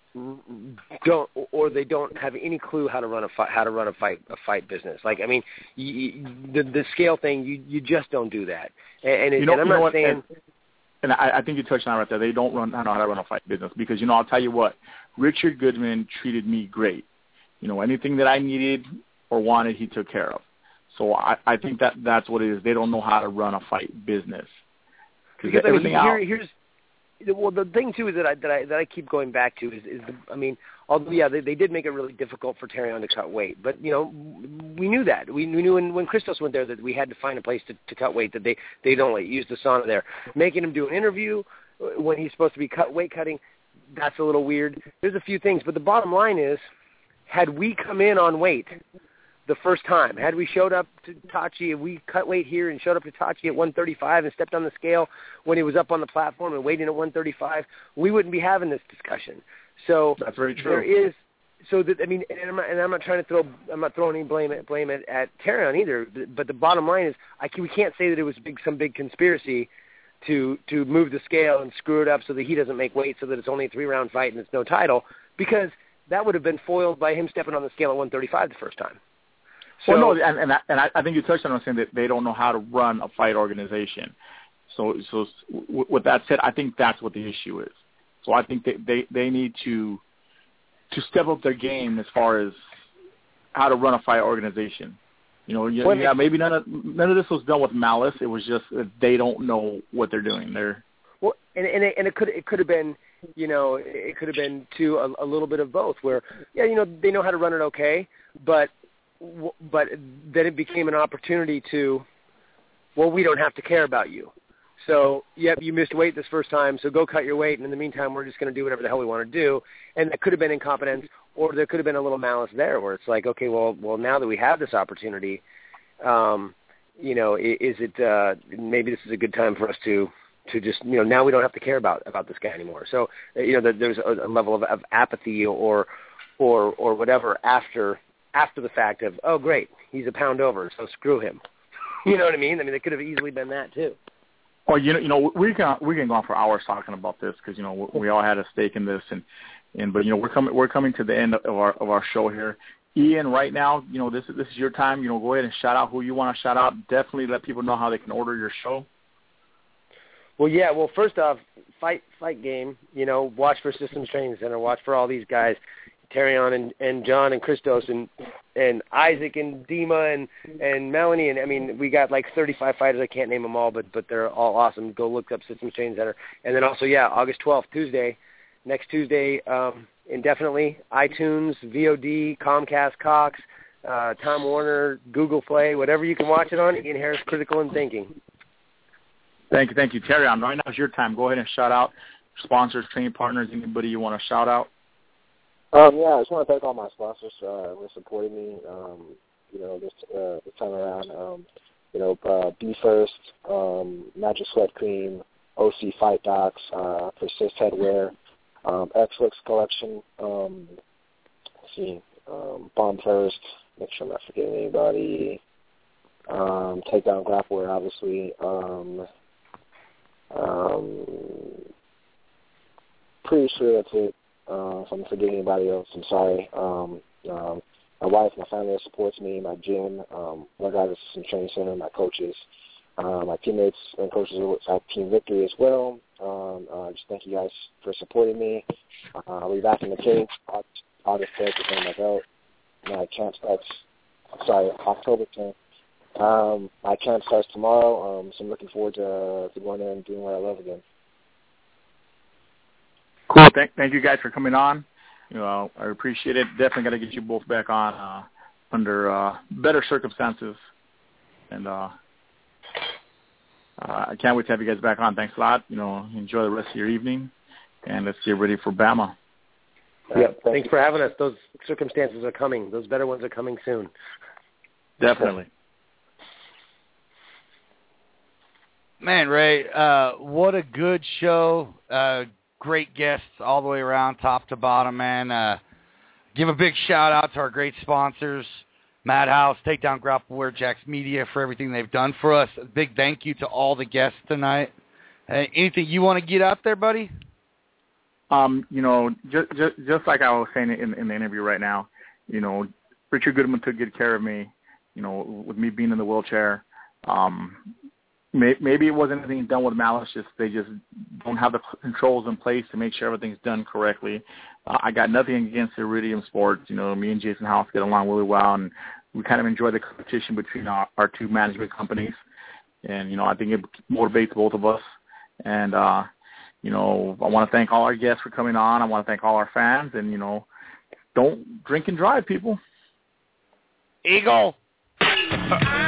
Speaker 6: don't have any clue how to run a fight business. Like, I mean, the scale thing, you just don't do that. And I'm not saying.
Speaker 8: And I think you touched on it right there. They don't know how to run a fight business because I'll tell you what, Richard Goodman treated me great. Anything that I needed or wanted, he took care of. So I think that's what it is. They don't know how to run a fight business.
Speaker 6: Because everything else. Well, the thing too is that I keep going back to is although they did make it really difficult for Terrion to cut weight, but we knew that we knew when Christos went there that we had to find a place to cut weight, that they don't use the sauna there. Making him do an interview when he's supposed to be weight cutting, that's a little weird. There's a few things, but the bottom line is, had we come in on weight the first time, had we showed up to Tachi, we cut weight here and showed up to Tachi at 135 and stepped on the scale when he was up on the platform and waiting at 135, we wouldn't be having this discussion. So
Speaker 8: that's very true.
Speaker 6: There is, so that, I mean, and I'm not trying to I'm not throwing any blame at Terrion either. But the bottom line is, we can't say that it was some big conspiracy to move the scale and screw it up so that he doesn't make weight, so that it's only a 3-round fight and it's no title, because that would have been foiled by him stepping on the scale at 135 the first time. So,
Speaker 8: well, no, and I think you touched on saying that they don't know how to run a fight organization. So with that said, I think that's what the issue is. So I think they need to step up their game as far as how to run a fight organization. Maybe none of this was done with malice. It was just that they don't know what they're doing.
Speaker 6: Well, and it could have been, it could have been too a little bit of both. Where they know how to run it okay, but then it became an opportunity to, well, we don't have to care about you. So, yep, you missed weight this first time, so go cut your weight, and in the meantime, we're just going to do whatever the hell we want to do. And that could have been incompetence, or there could have been a little malice there where it's like, okay, well, now that we have this opportunity, is it maybe this is a good time for us to just, now we don't have to care about this guy anymore. So, there's a level of apathy or whatever after the fact of, oh, great, he's a pound over, so screw him. You know what I mean? I mean, it could have easily been that too.
Speaker 8: Well, we can go on for hours talking about this because we all had a stake in this, but we're coming to the end of our show here. Ian, right now, this is your time. Go ahead and shout out who you want to shout out. Definitely let people know how they can order your show.
Speaker 6: Well, yeah. Well, first off, fight game. Watch for Systems Training Center. Watch for all these guys, Terrion and John and Christos and Isaac and Dima and Melanie, and I mean, we got like 35 fighters. I can't name them all, but they're all awesome. Go look up Systems Training Center. And then also, August 12th, next Tuesday, indefinitely, iTunes, VOD, Comcast, Cox, Time Warner, Google Play, whatever you can watch it on. Ian Harris, Critical and Thinking.
Speaker 8: Thank you, Terrion. Right now is your time. Go ahead and shout out sponsors, training partners, anybody you want to shout out.
Speaker 7: I just want to thank all my sponsors for supporting me, this time around. Be First, Magic Sweat Cream, OC Fight Docs, Persist Headwear, Xlix Collection, Bomb First, make sure I'm not forgetting anybody, Takedown Grapplewear, obviously, pretty sure that's it. If I'm forgetting anybody else, I'm sorry. My wife, my family that supports me, my gym, my guys assistant training center, my coaches, my teammates and coaches at Team Victory as well. Just thank you guys for supporting me. I'll be back in the cage August 10th to bring my belt. My camp starts, October 10th. My camp starts tomorrow, so I'm looking forward to going there and doing what I love again.
Speaker 8: Cool. Thank you guys for coming on. I appreciate it. Definitely got to get you both back on under better circumstances. And I can't wait to have you guys back on. Thanks a lot. Enjoy the rest of your evening, and let's get ready for Bama.
Speaker 6: Yeah, thanks for having us. Those circumstances are coming. Those better ones are coming soon.
Speaker 8: Definitely.
Speaker 1: Man, Ray, what a good show. Great guests all the way around, top to bottom, man. Give a big shout-out to our great sponsors, Madhouse, Takedown Grappleware, Jax Media, for everything they've done for us. A big thank you to all the guests tonight. Anything you want to get out there, buddy?
Speaker 8: Just like I was saying in the interview right now, Richard Goodman took good care of me, with me being in the wheelchair. Maybe it wasn't anything done with malice, they just don't have the controls in place to make sure everything's done correctly. I got nothing against Iridium Sports. Me and Jason House get along really well, and we kind of enjoy the competition between our two management companies. And, I think it motivates both of us. And, I want to thank all our guests for coming on. I want to thank all our fans. And, don't drink and drive, people.
Speaker 1: Eagle.